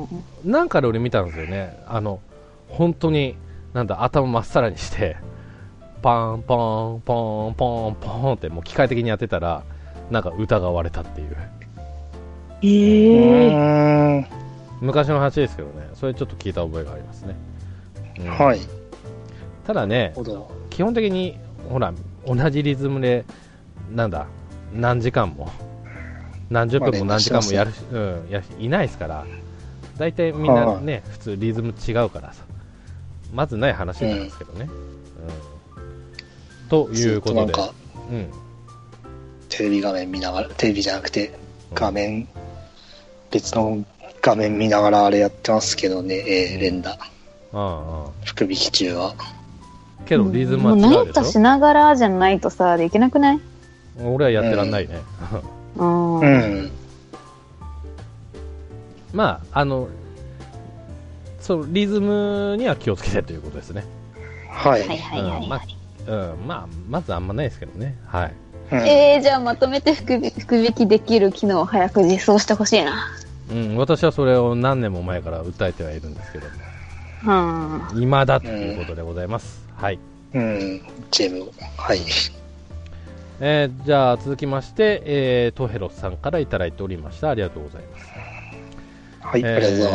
なんかで俺見たんですよね。あの本当になんだ頭まっさらにしてパンポンポンポンポンってもう機械的にやってたらなんか疑われたっていう。 えー、 昔の話ですけどね、それちょっと聞いた覚えがありますね。 うん、はい。 ただね、基本的にほら同じリズムでなんだ何時間も何十分も何時間もやる、うん、やいないですから、だいたいみんなね、普通リズム違うからさ、まずない話なんですけどね。うんうん、ということで、うん。 テレビ画面見ながら、テレビじゃなくて画面、うん、別の画面見ながらあれやってますけどね、えー、連打、 ああ福引き中は。 けどリズムは違うでしょ。 もう何かしながらじゃないとさできなくない？ 俺はやってらんないね。 うん。 うん、 まああのそうリズムには気をつけてということですね。 はい。 はいはいはい、はい、 まあうん、まあ、まずあんまないですけどね。はい。 うん、えー、じゃあまとめて福引きできる機能を早く実装してほしいな。 うん、私はそれを何年も前から訴えてはいるんですけども。うん。今だということでございます。うん、はい。 うん、チームを。はい。 えー、じゃあ続きまして、えー、トヘロスさんからいただいておりました。ありがとうございます。 はい、えー、ありがとうございます。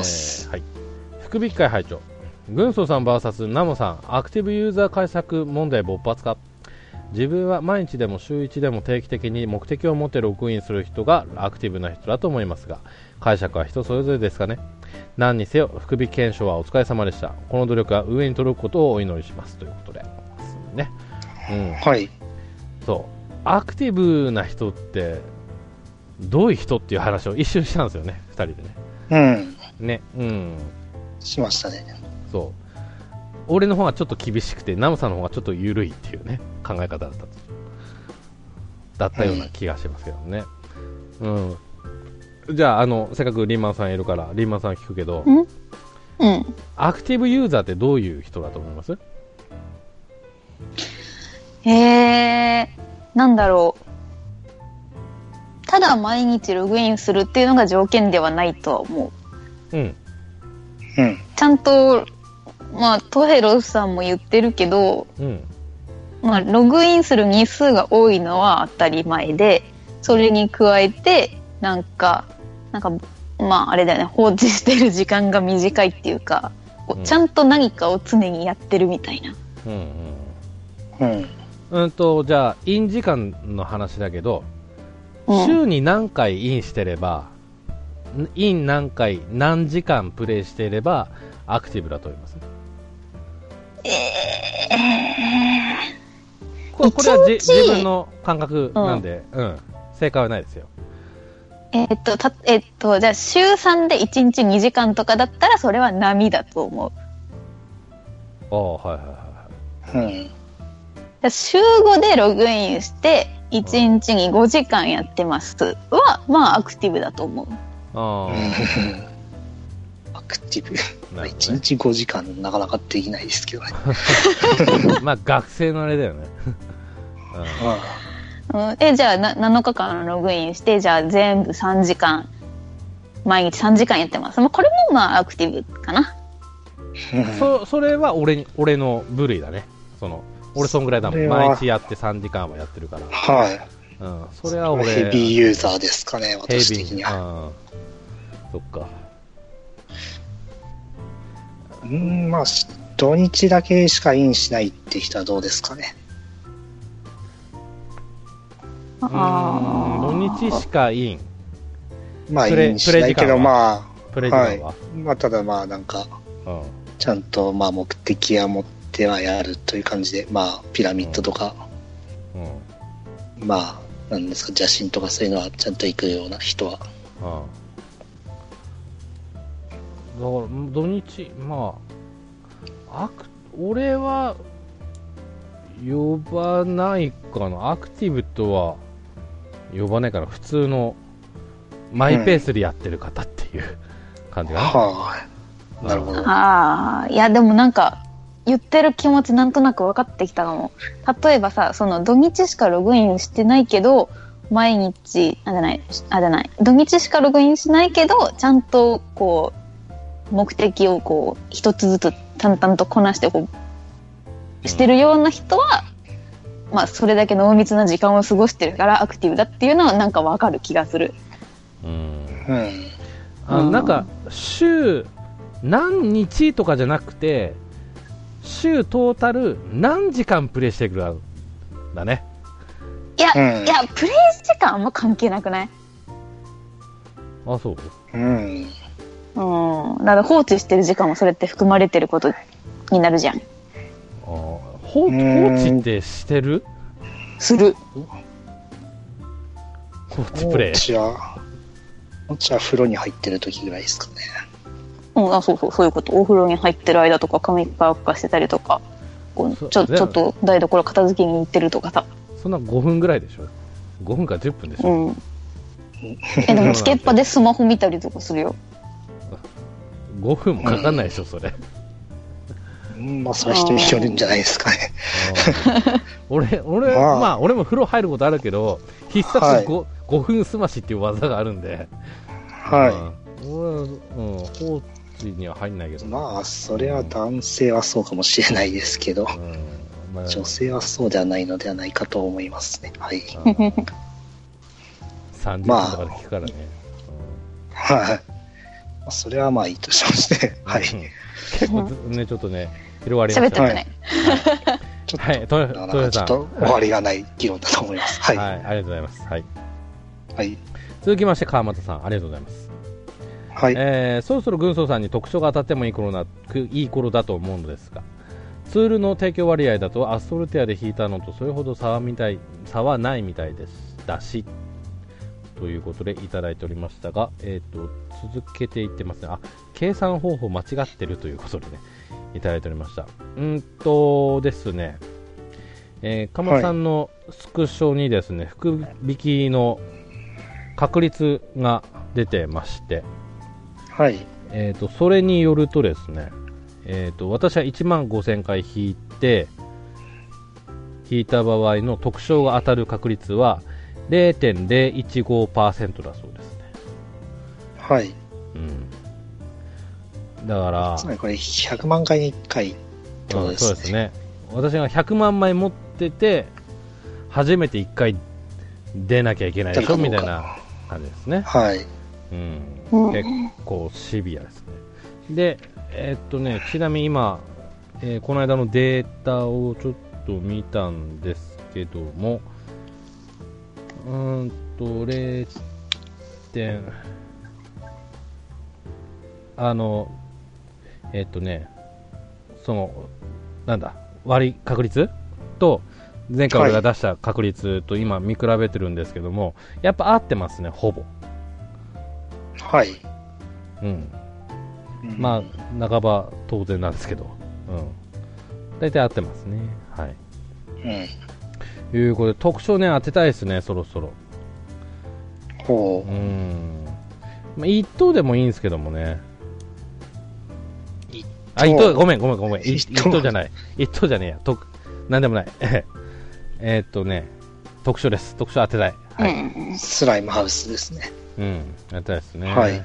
はい。福引会会長。軍曹さん ブイエス ナモさん、アクティブユーザー解釈問題勃発か。自分は毎日でも週いちでも定期的に目的を持ってログインする人がアクティブな人だと思いますが、解釈は人それぞれですかね。何にせよ福引検証はお疲れ様でした。この努力は上に届くことをお祈りしますということでね。うん、 はい。 そうアクティブな人ってどういう人っていう話を一瞬したんですよね、ふたりでね。うん。ね、うん。 しましたね。 そう。俺の方がちょっと厳しくて、ナムさんの方がちょっと緩いっていうね、考え方だっただったような気がしますけどね。うん。うん、じゃあ、あの、せっかくリンマンさんいるから、リンマンさん聞くけど、 うんうん。 アクティブユーザーってどういう人だと思います？ えー、なんだろう。ただ毎日ログインするっていうのが条件ではないとは思う。うん。 うん。 ちゃんと、まあ、トヘロスさんも言ってるけど、 うん、 まあ、ログインする日数が多いのは当たり前で、それに加えて、なんか、なんか、まあ、あれだよね、放置してる時間が短いっていうか、うん、ちゃんと何かを常にやってるみたいな。 うんうん。うん。うんと、じゃあ、イン時間の話だけど、うん、週に何回インしてれば、イン何回、何時間プレイしていれば、アクティブだと思います。 えー、これ、これはじ自分の感覚なんで、うん、うん、正解はないですよ。 えー、っと、た、えー、っと、じゃあ週さんでいちにちにじかんとかだったら、それは波だと思う。 ああ、はいはいはい。 うん。 週ごでログインして、いちにちにごじかんやってますは、まあ、アクティブだと思う。 あアクティブ。まあ、いちにちごじかんなかなかできないですけどね。 まあ学生のあれだよね。 うん、えじゃあななのかかんログインしてじゃあ全部さんじかん毎日さんじかんやってます。これもまあアクティブかな。 そ, それは 俺, 俺の部類だね。その俺そんぐらいだもん。毎日やってさんじかんはやってるから。 はい。 うん、それは俺ヘビーユーザーですかね、私的には。 うん、そっか。 うん、まあ土日だけしかインしないって人はどうですかね。 うん、土日しかイン。 まあインしないけど、まあプレイ時間は、はい、 まあただまあなんか、うん、ちゃんとまあ目的は持ってはやるという感じで、まあピラミッドとか、うんうん、まあなんですか邪神とかそういうのはちゃんと行くような人は。 うん、だから土日まあアク俺は呼ばないかな。アクティブとは呼ばないから普通のマイペースでやってる方っていう感じかな。 うん、はあ、なるほど。 ああ、いやでもなんか言ってる気持ちなんとなく分かってきたかも。例えばさ、その土日しかログインしてないけど毎日あじゃないあじゃない土日しかログインしないけどちゃんとこう目的をこう一つずつ淡々とこなしてこうしてるような人は、うん、まあそれだけ濃密な時間を過ごしてるからアクティブだっていうのはなんか分かる気がする。 うん、あのなんか週何日とかじゃなくて週トータル何時間プレイしてくるんだね。 いや、うん、いやプレイ時間あんま関係なくない？ あ、そう。 うん。 うん。だから放置してる時間もそれって含まれてることになるじゃん。ああ、放置ってしてる？ する。 放置プレイ。 放置は、放置は風呂に入ってる時ぐらいですかね。 うん、あ、そうそう、そういうこと。お風呂に入ってる間とか髪乾かしてたりとか、こうちょちょっと台所片付けに行ってるとかさ。 そんなごふんぐらいでしょ。ごふんかじゅっぷんでしょ。うん。 え、でもつけっぱでスマホ見たりとかするよ。 ごふんもかかんないでしょ、うん、それ。 まあそれは人によるんじゃないですかね。 俺俺、まあ、まあ俺も風呂入ることあるけど必殺 5,、はい、ごふんすましっていう技があるんで、 はい。 俺は、うん、放置には入んないけど、 まあそれは男性はそうかもしれないですけど、うんまあ、女性はそうではないのではないかと思いますね。はい。 さんじゅっぷんとかで聞くからね。 はい、まあ。それはまあいいとしまして、はい。 結構ね、ちょっとね、広がりましたね。 喋っちゃったね。 はい。と、とよさん。 ちょっと終わりがない議論だと思います。はい。 はい、ありがとうございます。はい。 はい。 続きまして、川又さん、ありがとうございます。 はい。 えー、そろそろ軍曹さんに特徴が当たってもいい頃な、いい頃だと思うのですが、ツールの提供割合だとアストルテアで引いたのとそれほど差はみたい、差はないみたいでしたし、ということでいただいておりましたが、えーと、続けていってますね。あ、計算方法間違ってるということでね、いただいておりました。うんとですね、えー、鎌さんのスクショにですね、福引きの確率が出てまして、 はい。 えーと、それによるとですね、えーと、私はいちまんごせんかい引いて、引いた場合の特賞が当たる確率は ゼロてんゼロいちごパーセント だそうですね。 はい。 うん。だから、 つまりこれひゃくまんかいにいっかいってことですね。 うん、そうですね。私がひゃくまんまい持ってて、初めていっかい出なきゃいけないでしょみたいな感じですね。 はい。 うん。結構シビアですね。で、えー、っとね、ちなみに今、えー、この間のデータをちょっと見たんですけども、うーんと、ゼロ点、あの、えー、っとね、その、なんだ、割り確率と、前回俺が出した確率と今見比べてるんですけども、やっぱ合ってますね、ほぼ。 はい。 うん。まあ、半ば当然なんですけど、うん。大体合ってますね。はい。うん。いうことで、特徴ね、当てたいですね、そろそろ。 ほう。 うん。まあ、一等でもいいんですけどもね。あ、一等、ごめん、ごめん、ごめん。一等じゃない。一等じゃねえや。と、なんでもない。えっとね、特徴です。特徴当てたい。はい。 うん、スライムハウスですね。 うん、当てたいですね。 はい。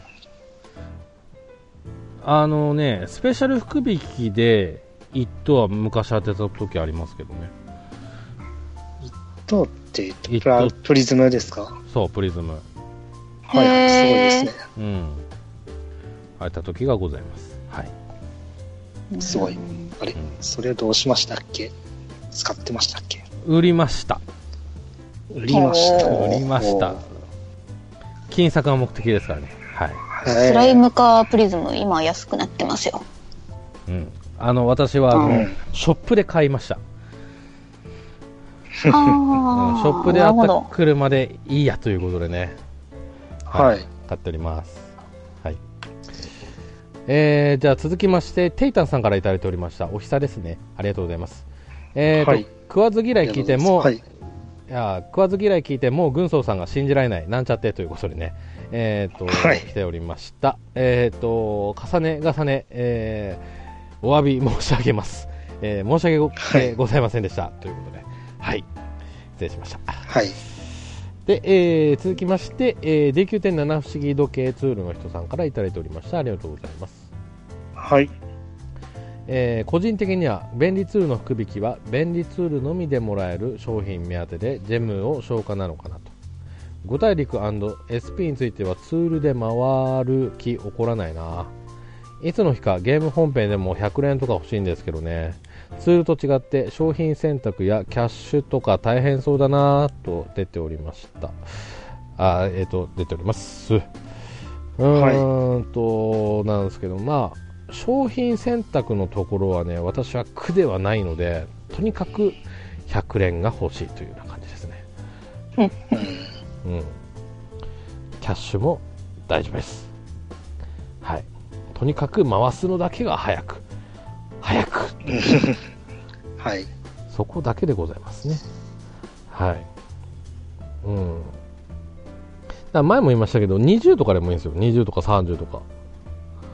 あのね、スペシャル福引きで一等は昔当てた時ありますけどね。 一等って言うとプリズムですか？ そう、プリズム。 はい、すごいですね。 うん。当てた時がございます。はい。 すごい。あれ、うん、それどうしましたっけ？使ってましたっけ？ 売りました。 売りました。 売りました。金策が目的ですからね。はい。 スライムかプリズム今安くなってますよ。 うん。あの私はあの、うん、ショップで買いました。 あショップであった車でいいやということでね。 はい。はい、 買っております。はい。えー、じゃあ続きましてテイタンさんからいただいておりました。お久ですね。ありがとうございます。えーと、はい、食わず嫌い聞いても、はい、いや食わず嫌い聞いても軍曹さんが信じられないなんちゃってということでね。えーと、はい、来ておりました。えーと、重ね重ね、えー、お詫び申し上げます。えー、申し訳 ご,、はい、ございませんでした。ということで、はい、失礼しました。 はい。 で、えー、続きまして、えー、ディーきゅうてんなな 不思議時計ツールの人さんからいただいておりました。ありがとうございます。 はい。 えー、個人的には便利ツールの福引きは便利ツールのみでもらえる商品目当てでジェムを消化なのかなと。五大陸 &エスピー についてはツールで回る気起こらないな。いつの日かゲーム本編でもひゃくれんとか欲しいんですけどね。ツールと違って商品選択やキャッシュとか大変そうだなと出ておりました。あ、えっ、ー、と出ております。うーんと、はい、なんですけど、まあ商品選択のところはね、私は苦ではないので、とにかくひゃくれんが欲しいというような感じですね。うん、キャッシュも大丈夫です。はい。とにかく回すのだけが早く早くはい。 そこだけでございますね。はい。うん。だ前も言いましたけど、にじゅうとかでもいいんですよ。にじゅうとかさんじゅうとか。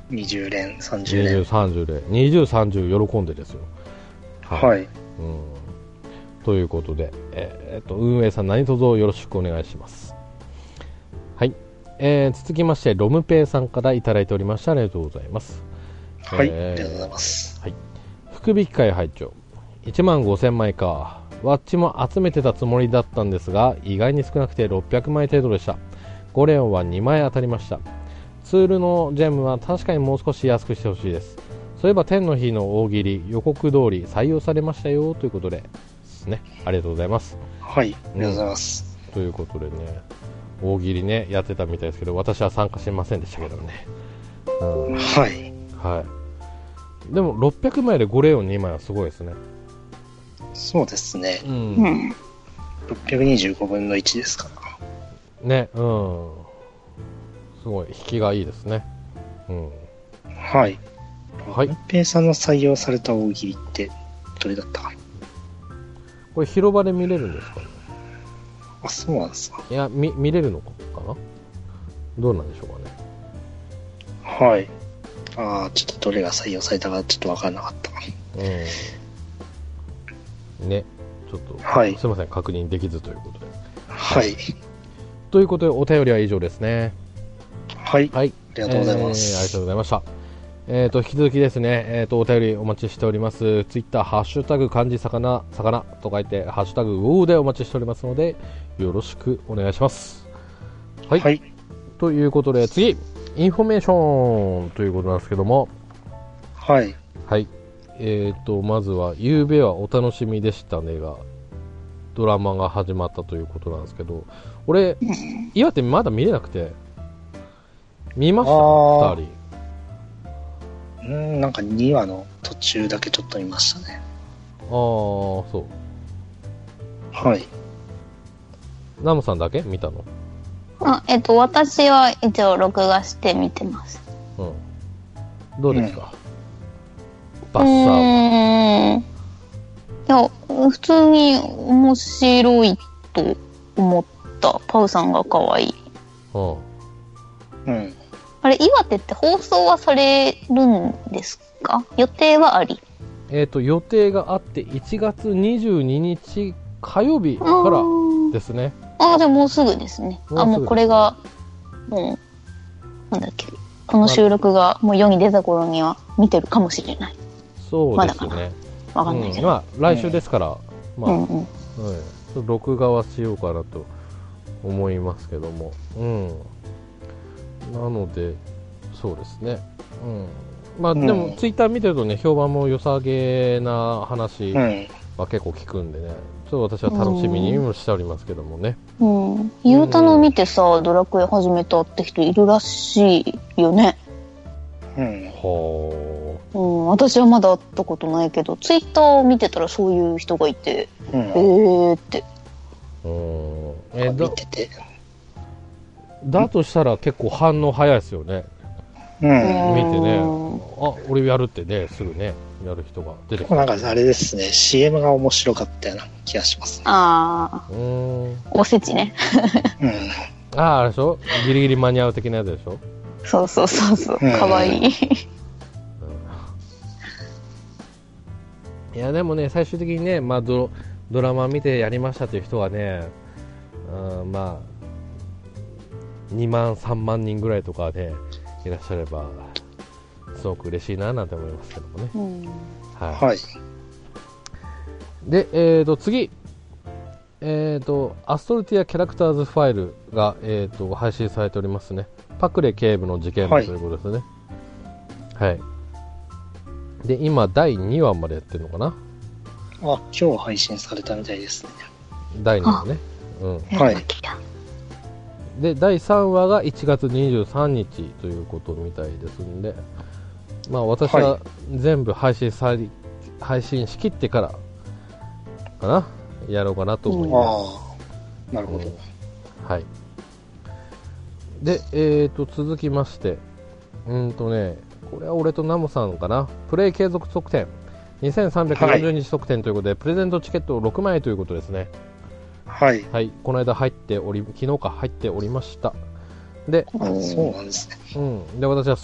にじゅう連、さんじゅう連。 にじゅう、さんじゅう連。にじゅう、さんじゅう喜んでですよ。 はい。はい、うん、 ということで、えー、っと、運営さん何卒よろしくお願いします。はい。えー、続きまして、ロムペイさんからいただいておりました。ありがとうございます。 はい、えー、ありがとうございます。 はい。福引会拝聴いちまんごせんまいか。ワッチも集めてたつもりだったんですが、意外に少なくてろっぴゃくまい程度でした。ごレオンはにまい当たりました。ツールのジェムは確かにもう少し安くしてほしいです。そういえば天の日の大喜利予告通り採用されましたよということでですね。ありがとうございます。 はい、ありがとうございます。 うん、ということでね、大喜利ねやってたみたいですけど、私は参加しませんでしたけどね。 うん、はい。 はい。でもろっぴゃくまいでごレオンにまいはすごいですね。 そうですね。 うん。 ろっぴゃくにじゅうごぶんのいちですから。 ね、うん。すごい引きがいいですね。うん。 はい。 はい。 一平さんの採用された大喜利ってどれだったかな。 これ広場で見れるんですかね。 あ、そうなんですか。 いや、み見れるのかな。どうなんでしょうかね。はい。ああ、ちょっとどれが採用されたかちょっと分からなかった。 うん。ね、ちょっと、 はい、 すみません、確認できずということで。 はい。 ということで、お便りは以上ですね。 はい。 はい。 ありがとうございます。 えー、ありがとうございました。えっ、ー、と、引き続きですね、えっ、ー、と、お便りお待ちしております。ツイッター、ハッシュタグ、漢字、魚、魚と書いて、ハッシュタグ、ウォーでお待ちしておりますので、よろしくお願いします。はい。はい、ということで、次、インフォメーションということなんですけども、 はい。 はい。えっ、ー、と、まずは、ゆうべはお楽しみでしたねが、ドラマが始まったということなんですけど、俺、岩手まだ見れなくて、見ましたふたり。 うん、なんかにわの途中だけちょっと見ましたね。 ああ、そう。 はい。 ナムさんだけ見たの？ あ、えっと、私は一応録画して見てます。 うん。どうですか？ うん、バッサーは。うーん。いや、普通に面白いと思った。パウさんが可愛い。 うん。 うん。 あれ、岩手って放送はされるんですか？予定はあり？ えっと、予定があって、いちがつにじゅうににち火曜日からですね。 ああ、じゃあもうすぐですね。あ、もうこれが、もう、なんだっけ、この収録がもう世に出た頃には見てるかもしれない。 そうですね。まだかな。わかんないけど。 うん、まあ、来週ですから、うん、まあ、 うんうん、 はい、録画はしようかなと思いますけども。うん。なので、そうですね。うん。まあ、でも、ツイッター見てるとね、評判も良さげな話は結構聞くんでね、ちょっと私は楽しみにもしておりますけどもね。 うん。ゆうたの見てさ、ドラクエ始めたって人いるらしいよね。 うん。 はあ。うん、私はまだ会ったことないけど、ツイッターを見てたらそういう人がいて、うん、えーって。 うん。えー、 見てて。 だとしたら結構反応早いですよね。 うん、 見てね、あ、俺やるってね、すぐね、やる人が出てくる。 なんかあれですね、シーエム が面白かったような気がします、ね。 ああ。うん。おせちね。 うん。 ああ、あれでしょ？ギリギリ間に合う的なやつでしょ？ そうそうそうそう、かわいい。うん、 いや、でもね、最終的にね、まあド、ドラマ見てやりましたという人はね、うん、まあ、にまん、さんまんにんぐらいとかね、いらっしゃればすごく嬉しいななんて思いますけどもね、うん、はい、はい、で、えーと次、えーとアストルティアキャラクターズファイルが、えーと配信されておりますね。パクレ警部の事件簿ということですね。はい、はい、で今だいにわまでやってるのかな。 あ、今日配信されたみたいですね。 だいにわね、うん、 はい。 でだいさんわがいちがつにじゅうさんにちということみたいですんで、まあ私は全部配信さり、配信しきってからかな、やろうかなと思います。 ああ、なるほど、うん、 はい。で、えーと続きまして、うんとね、これは俺とナモさんかな、プレイ継続特典にせんさんびゃくよんじゅうにち特典ということで、はい、プレゼントチケットろくまいということですね。 はい、 はい、この間入っており、昨日か入っておりました。で、 あ、そうなんですね。 うん、で私は速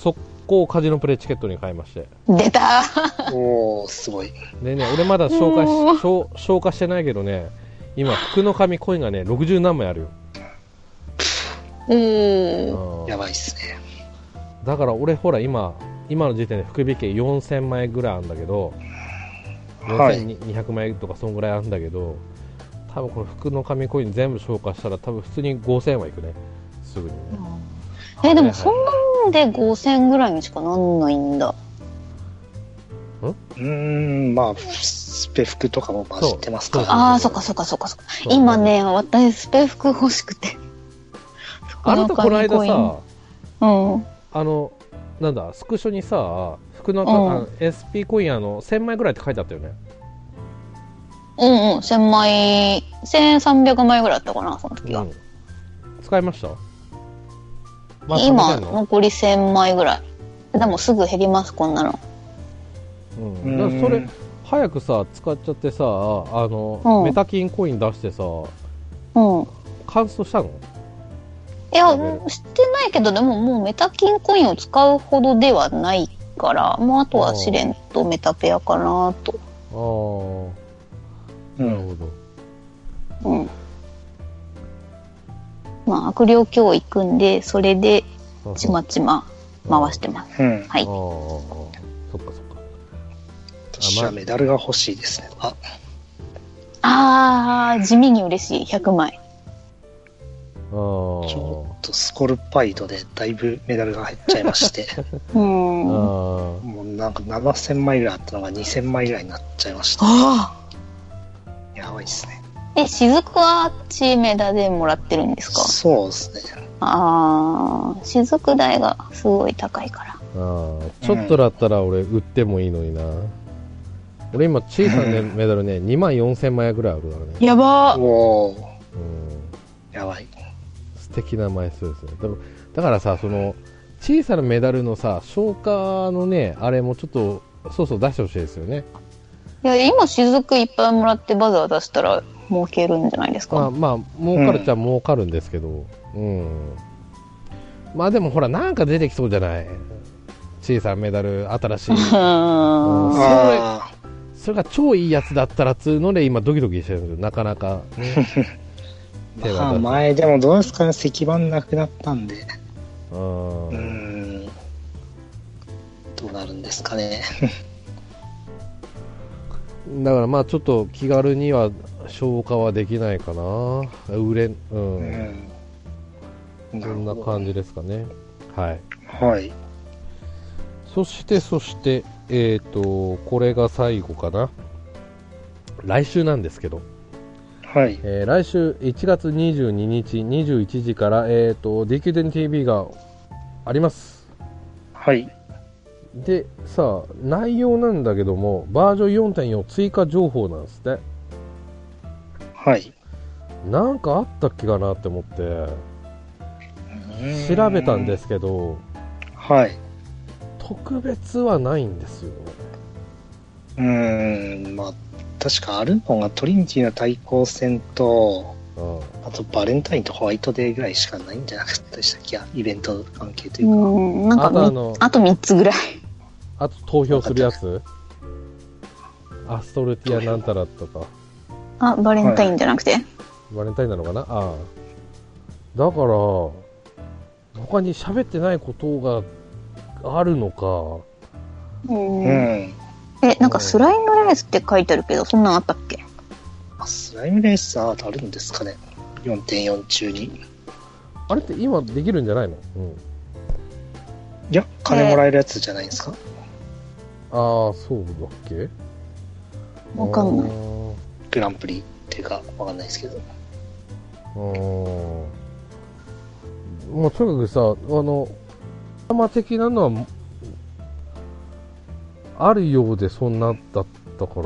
攻カジノプレイチケットに変えまして。 出たおー、すごい。 でね、俺まだ消化し、消、消化してないけどね、今、福の神コインがね、ろくじゅうなんまいあるよ。 うーん。 やばいっすね。 だから俺、ほら、今、今の時点で福引券よんせんまいぐらいあるんだけど、 はいよんせんにひゃくまいとかそんぐらいあるんだけど、多分この福の神コイン全部消化したら多分普通にごせんはいくね、すぐにね。 え、でもそんなんでごせんぐらいにしかなんないんだ。 うーん、まあ、スペ服とかも混じってますから。 ああ、そっかそっかそっかそっか。今ね、私スペ服欲しくて。 あなたこの間さ、 うん。 あの、なんだ、スクショにさ、福の、 うん、 あの エスピー コインあのせんまいぐらいって書いてあったよね。 うんうん、せんまい、せんさんびゃくまいぐらいあったかな、その時は。うん、 使いました、まあ、 今、残りせんまいぐらい。でもすぐ減ります、こんなの。 うん。だからそれ、早くさ、使っちゃってさ、あの、うん、メタキンコイン出してさ、 うん。 カンストしたの？ いや、してないけど、でももうメタキンコインを使うほどではないから、もうあとは試練とメタペアかなと。 ああ。なるほど。うん。まあ、悪霊教行くんで、それで、ちまちま回してます。うん、はい。ああ、 そっかそっか。 私はメダルが欲しいですね。ああー、地味に嬉しい、ひゃくまい。 ちょっとスコルパイドでだいぶメダルが減っちゃいまして。 うん。 もうなんかななせんまいぐらいあったのがにせんまいぐらいになっちゃいました。 ああ。 やばいっすね。 え、雫はチメダでもらってるんですか？ そうですね。 ああ、雫代がすごい高いから。ああ、ちょっとだったら俺売ってもいいのにな。うん、俺今小さなメダルね、にまんよんせんまいぐらいあるからね。 やばー。 おー。うん。やばい。 素敵な枚数ですね。だから、だからさ、その、小さなメダルのさ、消化のね、あれもちょっと、そうそう出してほしいですよね。 いや、今、雫いっぱいもらってバザー出したら、儲けるんじゃないですか。 まあ、まあ、儲かるっちゃ儲かるんですけど、うん。うん、まあでもほら、なんか出てきそうじゃない。小さなメダル、新しい。うん、それ、それが超いいやつだったらつうので、今ドキドキしてるんですよ。なかなか、ね。 まあ、前でもどうですかね、石板なくなったんで。 うん。 うーん。どうなるんですかね。 だからまあちょっと気軽には消化はできないかな。売れん、うん。うん、そんな感じですかね。はい。 はい。 そしてそしてえっとこれが最後かな。来週なんですけど。 はい。 えー、来週いちがつにじゅうににちにじゅういちじからえっと ディーキューテンティーブイ があります。 はい。 でさあ内容なんだけどもバージョン よんてんよん 追加情報なんですね。 はい。 なんかあったっけかなって思って調べたんですけど、 はい。 特別はないんですよ。 うーん、まあ確かあるのがトリニティの対抗戦と、うん、あとバレンタインとホワイトデーぐらいしかないんじゃなかったでしたっけ、イベント関係というか。 うん、なんか あと、あのあとみっつぐらい。 あと投票するやつアストルティアなんたらとか。 あ、バレンタインじゃなくて、はい、 バレンタインなのかな。ああ、だから他に喋ってないことがあるのか。 うん、うん、え、なんかスライムレースって書いてあるけど、そんなんあったっけ？ あ、スライムレースはあるんですかね。 よんてんよん 中に。 あれって今できるんじゃないの？うん、いや、金もらえるやつじゃないですか。 ああ、そうだっけ？ わかんない。 グランプリっていうかわかんないですけど。 ああ、もうとにかくさ、あの生的なのはあるようでそんなだったから。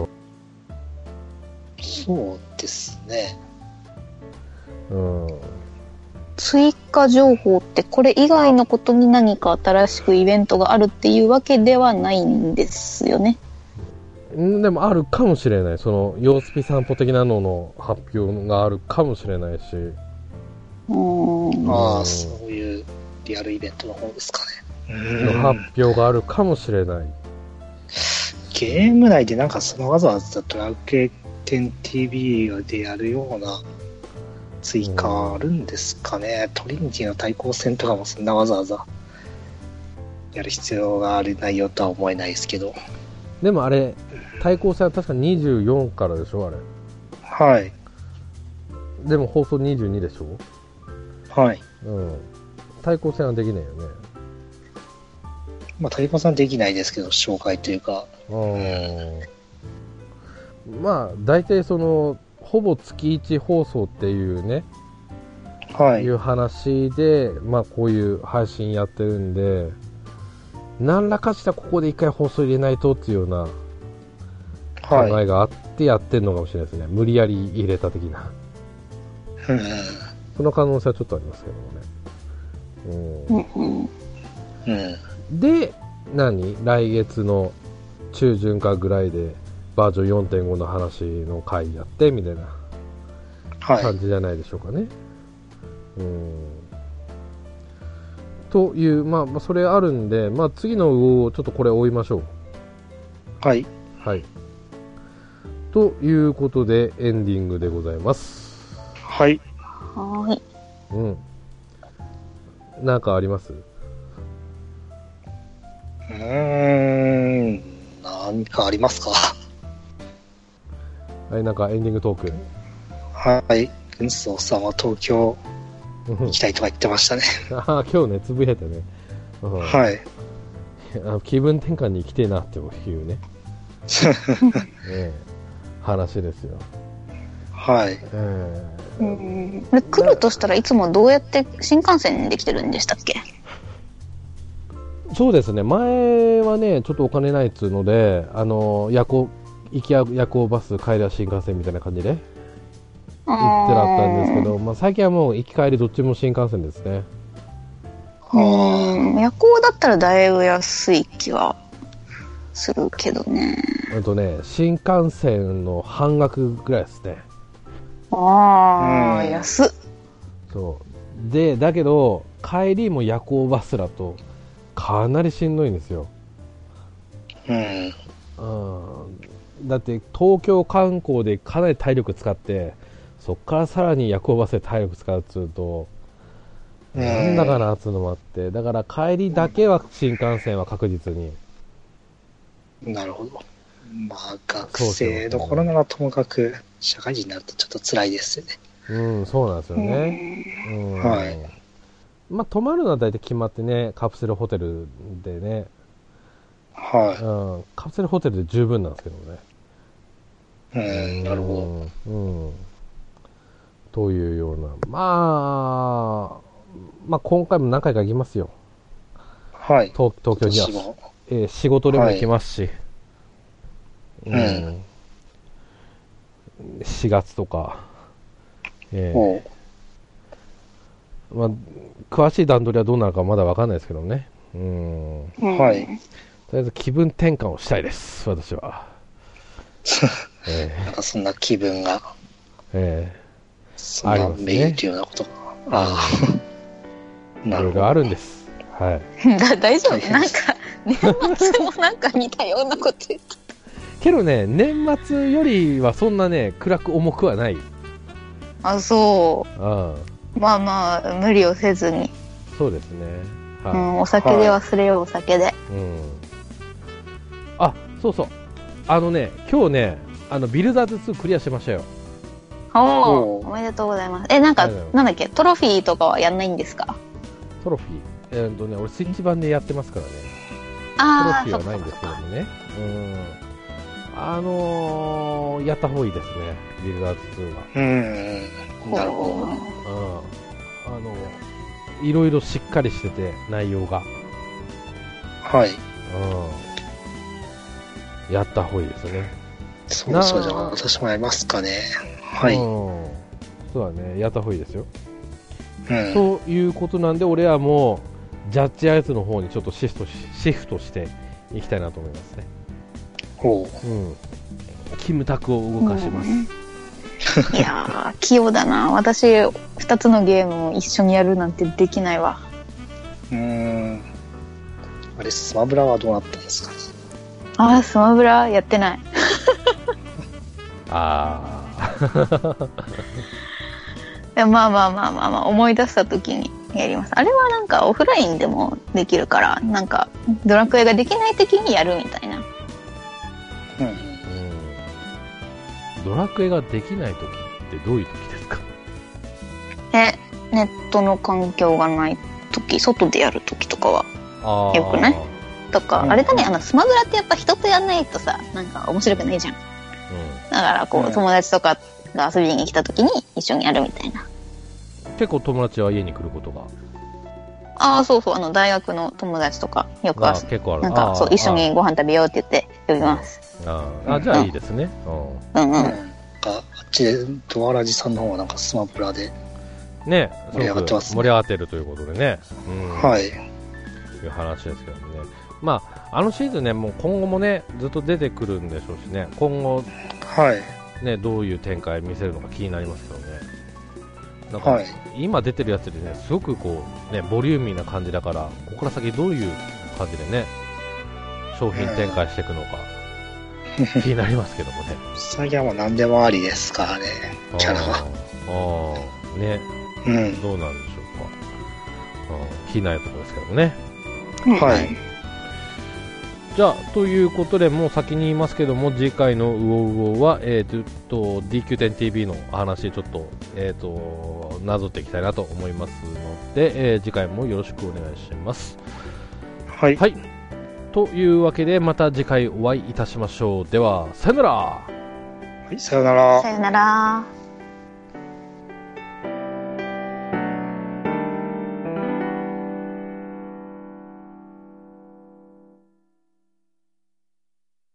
そうですね。 うん。 追加情報ってこれ以外のことに何か新しくイベントがあるっていうわけではないんですよね。 でもあるかもしれない。そのヨースピ散歩的なのの発表があるかもしれないし。 うーん。 ああ、そういうリアルイベントの方ですかね。 の発表があるかもしれない。 ゲーム内でなんかそのわざわざドラクエテン ティーブイ でやるような追加あるんですかね。トリニティの対抗戦とかもそんなわざわざやる必要がある内容とは思えないですけど。 でもあれ対抗戦は確かにじゅうよんからでしょあれ。 はい。 でも放送にじゅうにでしょ。 はい。 うん。対抗戦はできないよね。 まあ対抗戦はできないですけど、紹介というか。 あまあ大体そのほぼ月いち放送っていうね、はい、いう話で、まあこういう配信やってるんで、何らかしたここで一回放送入れないとっていうような考えがあってやってるのかもしれないですね、はい、無理やり入れた的なその可能性はちょっとありますけどもね、うんうん、で何来月の中旬かぐらいでバージョン よんてんご の話の回やってみたいな感じじゃないでしょうかね、はい、うんという、まあ、それあるんで、まあ、次のをちょっとこれ追いましょう。 はい。 はい。ということで、エンディングでございます。 はい。 はい。 うん。なんかあります？ うーん、何かありますか？ はい、なんかエンディングトーク。 はい。軍曹さんは東京行きたいとか言ってましたね。 ああ、今日ね、つぶやいてね。うん、 はい。 気分転換に来てえなっていうね。ね話ですよ。 はい。 えー、うんで来るとしたらいつもどうやって新幹線で来てるんでしたっけ？ そうですね。前はね、ちょっとお金ないっつうので、あの夜行行きは夜行バス、帰りは新幹線みたいな感じで。行ってらったんですけど、まあ、最近はもう行き帰りどっちも新幹線ですね。 うん夜行だったらだいぶ安い気はするけどね。 あとね新幹線の半額ぐらいですね。 ああ安っ。 そうでだけど帰りも夜行バスだとかなりしんどいんですよ。 うん、 うん、だって東京観光でかなり体力使ってそっからさらに夜行バスで体力使うっつうと、なんだかなっつうのもあって、だから帰りだけは新幹線は確実に。 なるほど。まあ学生の頃ならともかく社会人になるとちょっと辛いですよね。 うん、そうなんですよね。うん、 はい。 まあ泊まるのは大体決まってね、カプセルホテルでね。 はい。 うん、カプセルホテルで十分なんですけどね。 うん、なるほど。うん。というような、まあ、まあ今回も何回か行きますよ。 はい。 東, 東京には、えー、仕事でも行きますし、 はい、うんうん、しがつとか、えーまあ、詳しい段取りはどうなるかまだ分かんないですけどね。うん、 はい。 とりあえず気分転換をしたいです、私は。 えー、なんかそんな気分が。 えーそんなメインっていうようなことが、ね、ああなるほどあるんです。はい。 だ大丈夫なんか年末もなんか似たようなこと言ってた。 けどね年末よりはそんなね暗く重くはない。 あそう。 ああまあまあ無理をせずに。 そうですね。 はい、うん、お酒で忘れよう、はい、お酒で。 うん。あそうそうあのね今日ねあのビルダーズツークリアしましたよ。 お, おめでとうございます。え、なんか、なんだっけ、トロフィーとかはやんないんですか？ トロフィーえー、っとね、俺スイッチ版でやってますからね。 あトロフィーはないんですけどもね。うん。あのー、やった方がいいですね、ビルダーズツーは。 うん。なるほど。うん。あの、いろいろしっかりしてて、内容が。 はい。 うん。やった方がいいですね。 そうそうじゃあ私もやりますかね。はい。 そうだね、やった方がいいですよ。 うん、 ということなんで、俺はもうジャッジアイズの方にちょっとシフトし、シフトしていきたいなと思いますね。 ほう。 うん。キムタクを動かします。 うん、いやー、器用だな。私、ふたつのゲームを一緒にやるなんてできないわ。 うーん。 あれ、スマブラはどうなったんですか？ ああ、スマブラやってない。 ああ。まあまあまあまあまあ、思い出した時にやります。あれはなんかオフラインでもできるから、なんかドラクエができない時にやるみたいな。 うん。うん、ドラクエができない時ってどういう時ですか？ え、ネットの環境がない時、外でやる時とかはよくない？とか、うん、あれだね、あのスマブラってやっぱ人とやんないとさ、なんか面白くないじゃん。うん、だからこう、うん、友達とかが遊びに来た時に一緒にやるみたいな。 結構友達は家に来ることが。 ああ、そうそう、あの大学の友達とかよくあ結構ある。 なんかそう一緒にご飯食べようって言って呼びます。 ああ、じゃあいいですね。 うんうん。うん、 なんかあっちでドアラジさんの方はなんかスマブラでね、 盛り上がってますね。 盛り上がってるということでね。うん、 はい。 いう話ですけどもね。まああのシーズンね、もう今後もねずっと出てくるんでしょうしね。今後はいねどういう展開見せるのか気になりますけどね。なんか、はい、今出てるやつでねすごくこうねボリューミーな感じだから、ここから先どういう感じでね商品展開していくのか気になりますけどもね。 最近はもう何でもありですからね、キャラは。 ああね、 うん、 どうなんでしょうか。気になるところですけどもね。 はい。 じゃあということで、もう先に言いますけども、次回のウオウオは、えー、と ディーキューテンティービー の話ちょっと、えー、となぞっていきたいなと思いますので、えー、次回もよろしくお願いします。 はい、 はい、というわけでまた次回お会いいたしましょう。ではさよなら。はい、さよなら。 さよなら。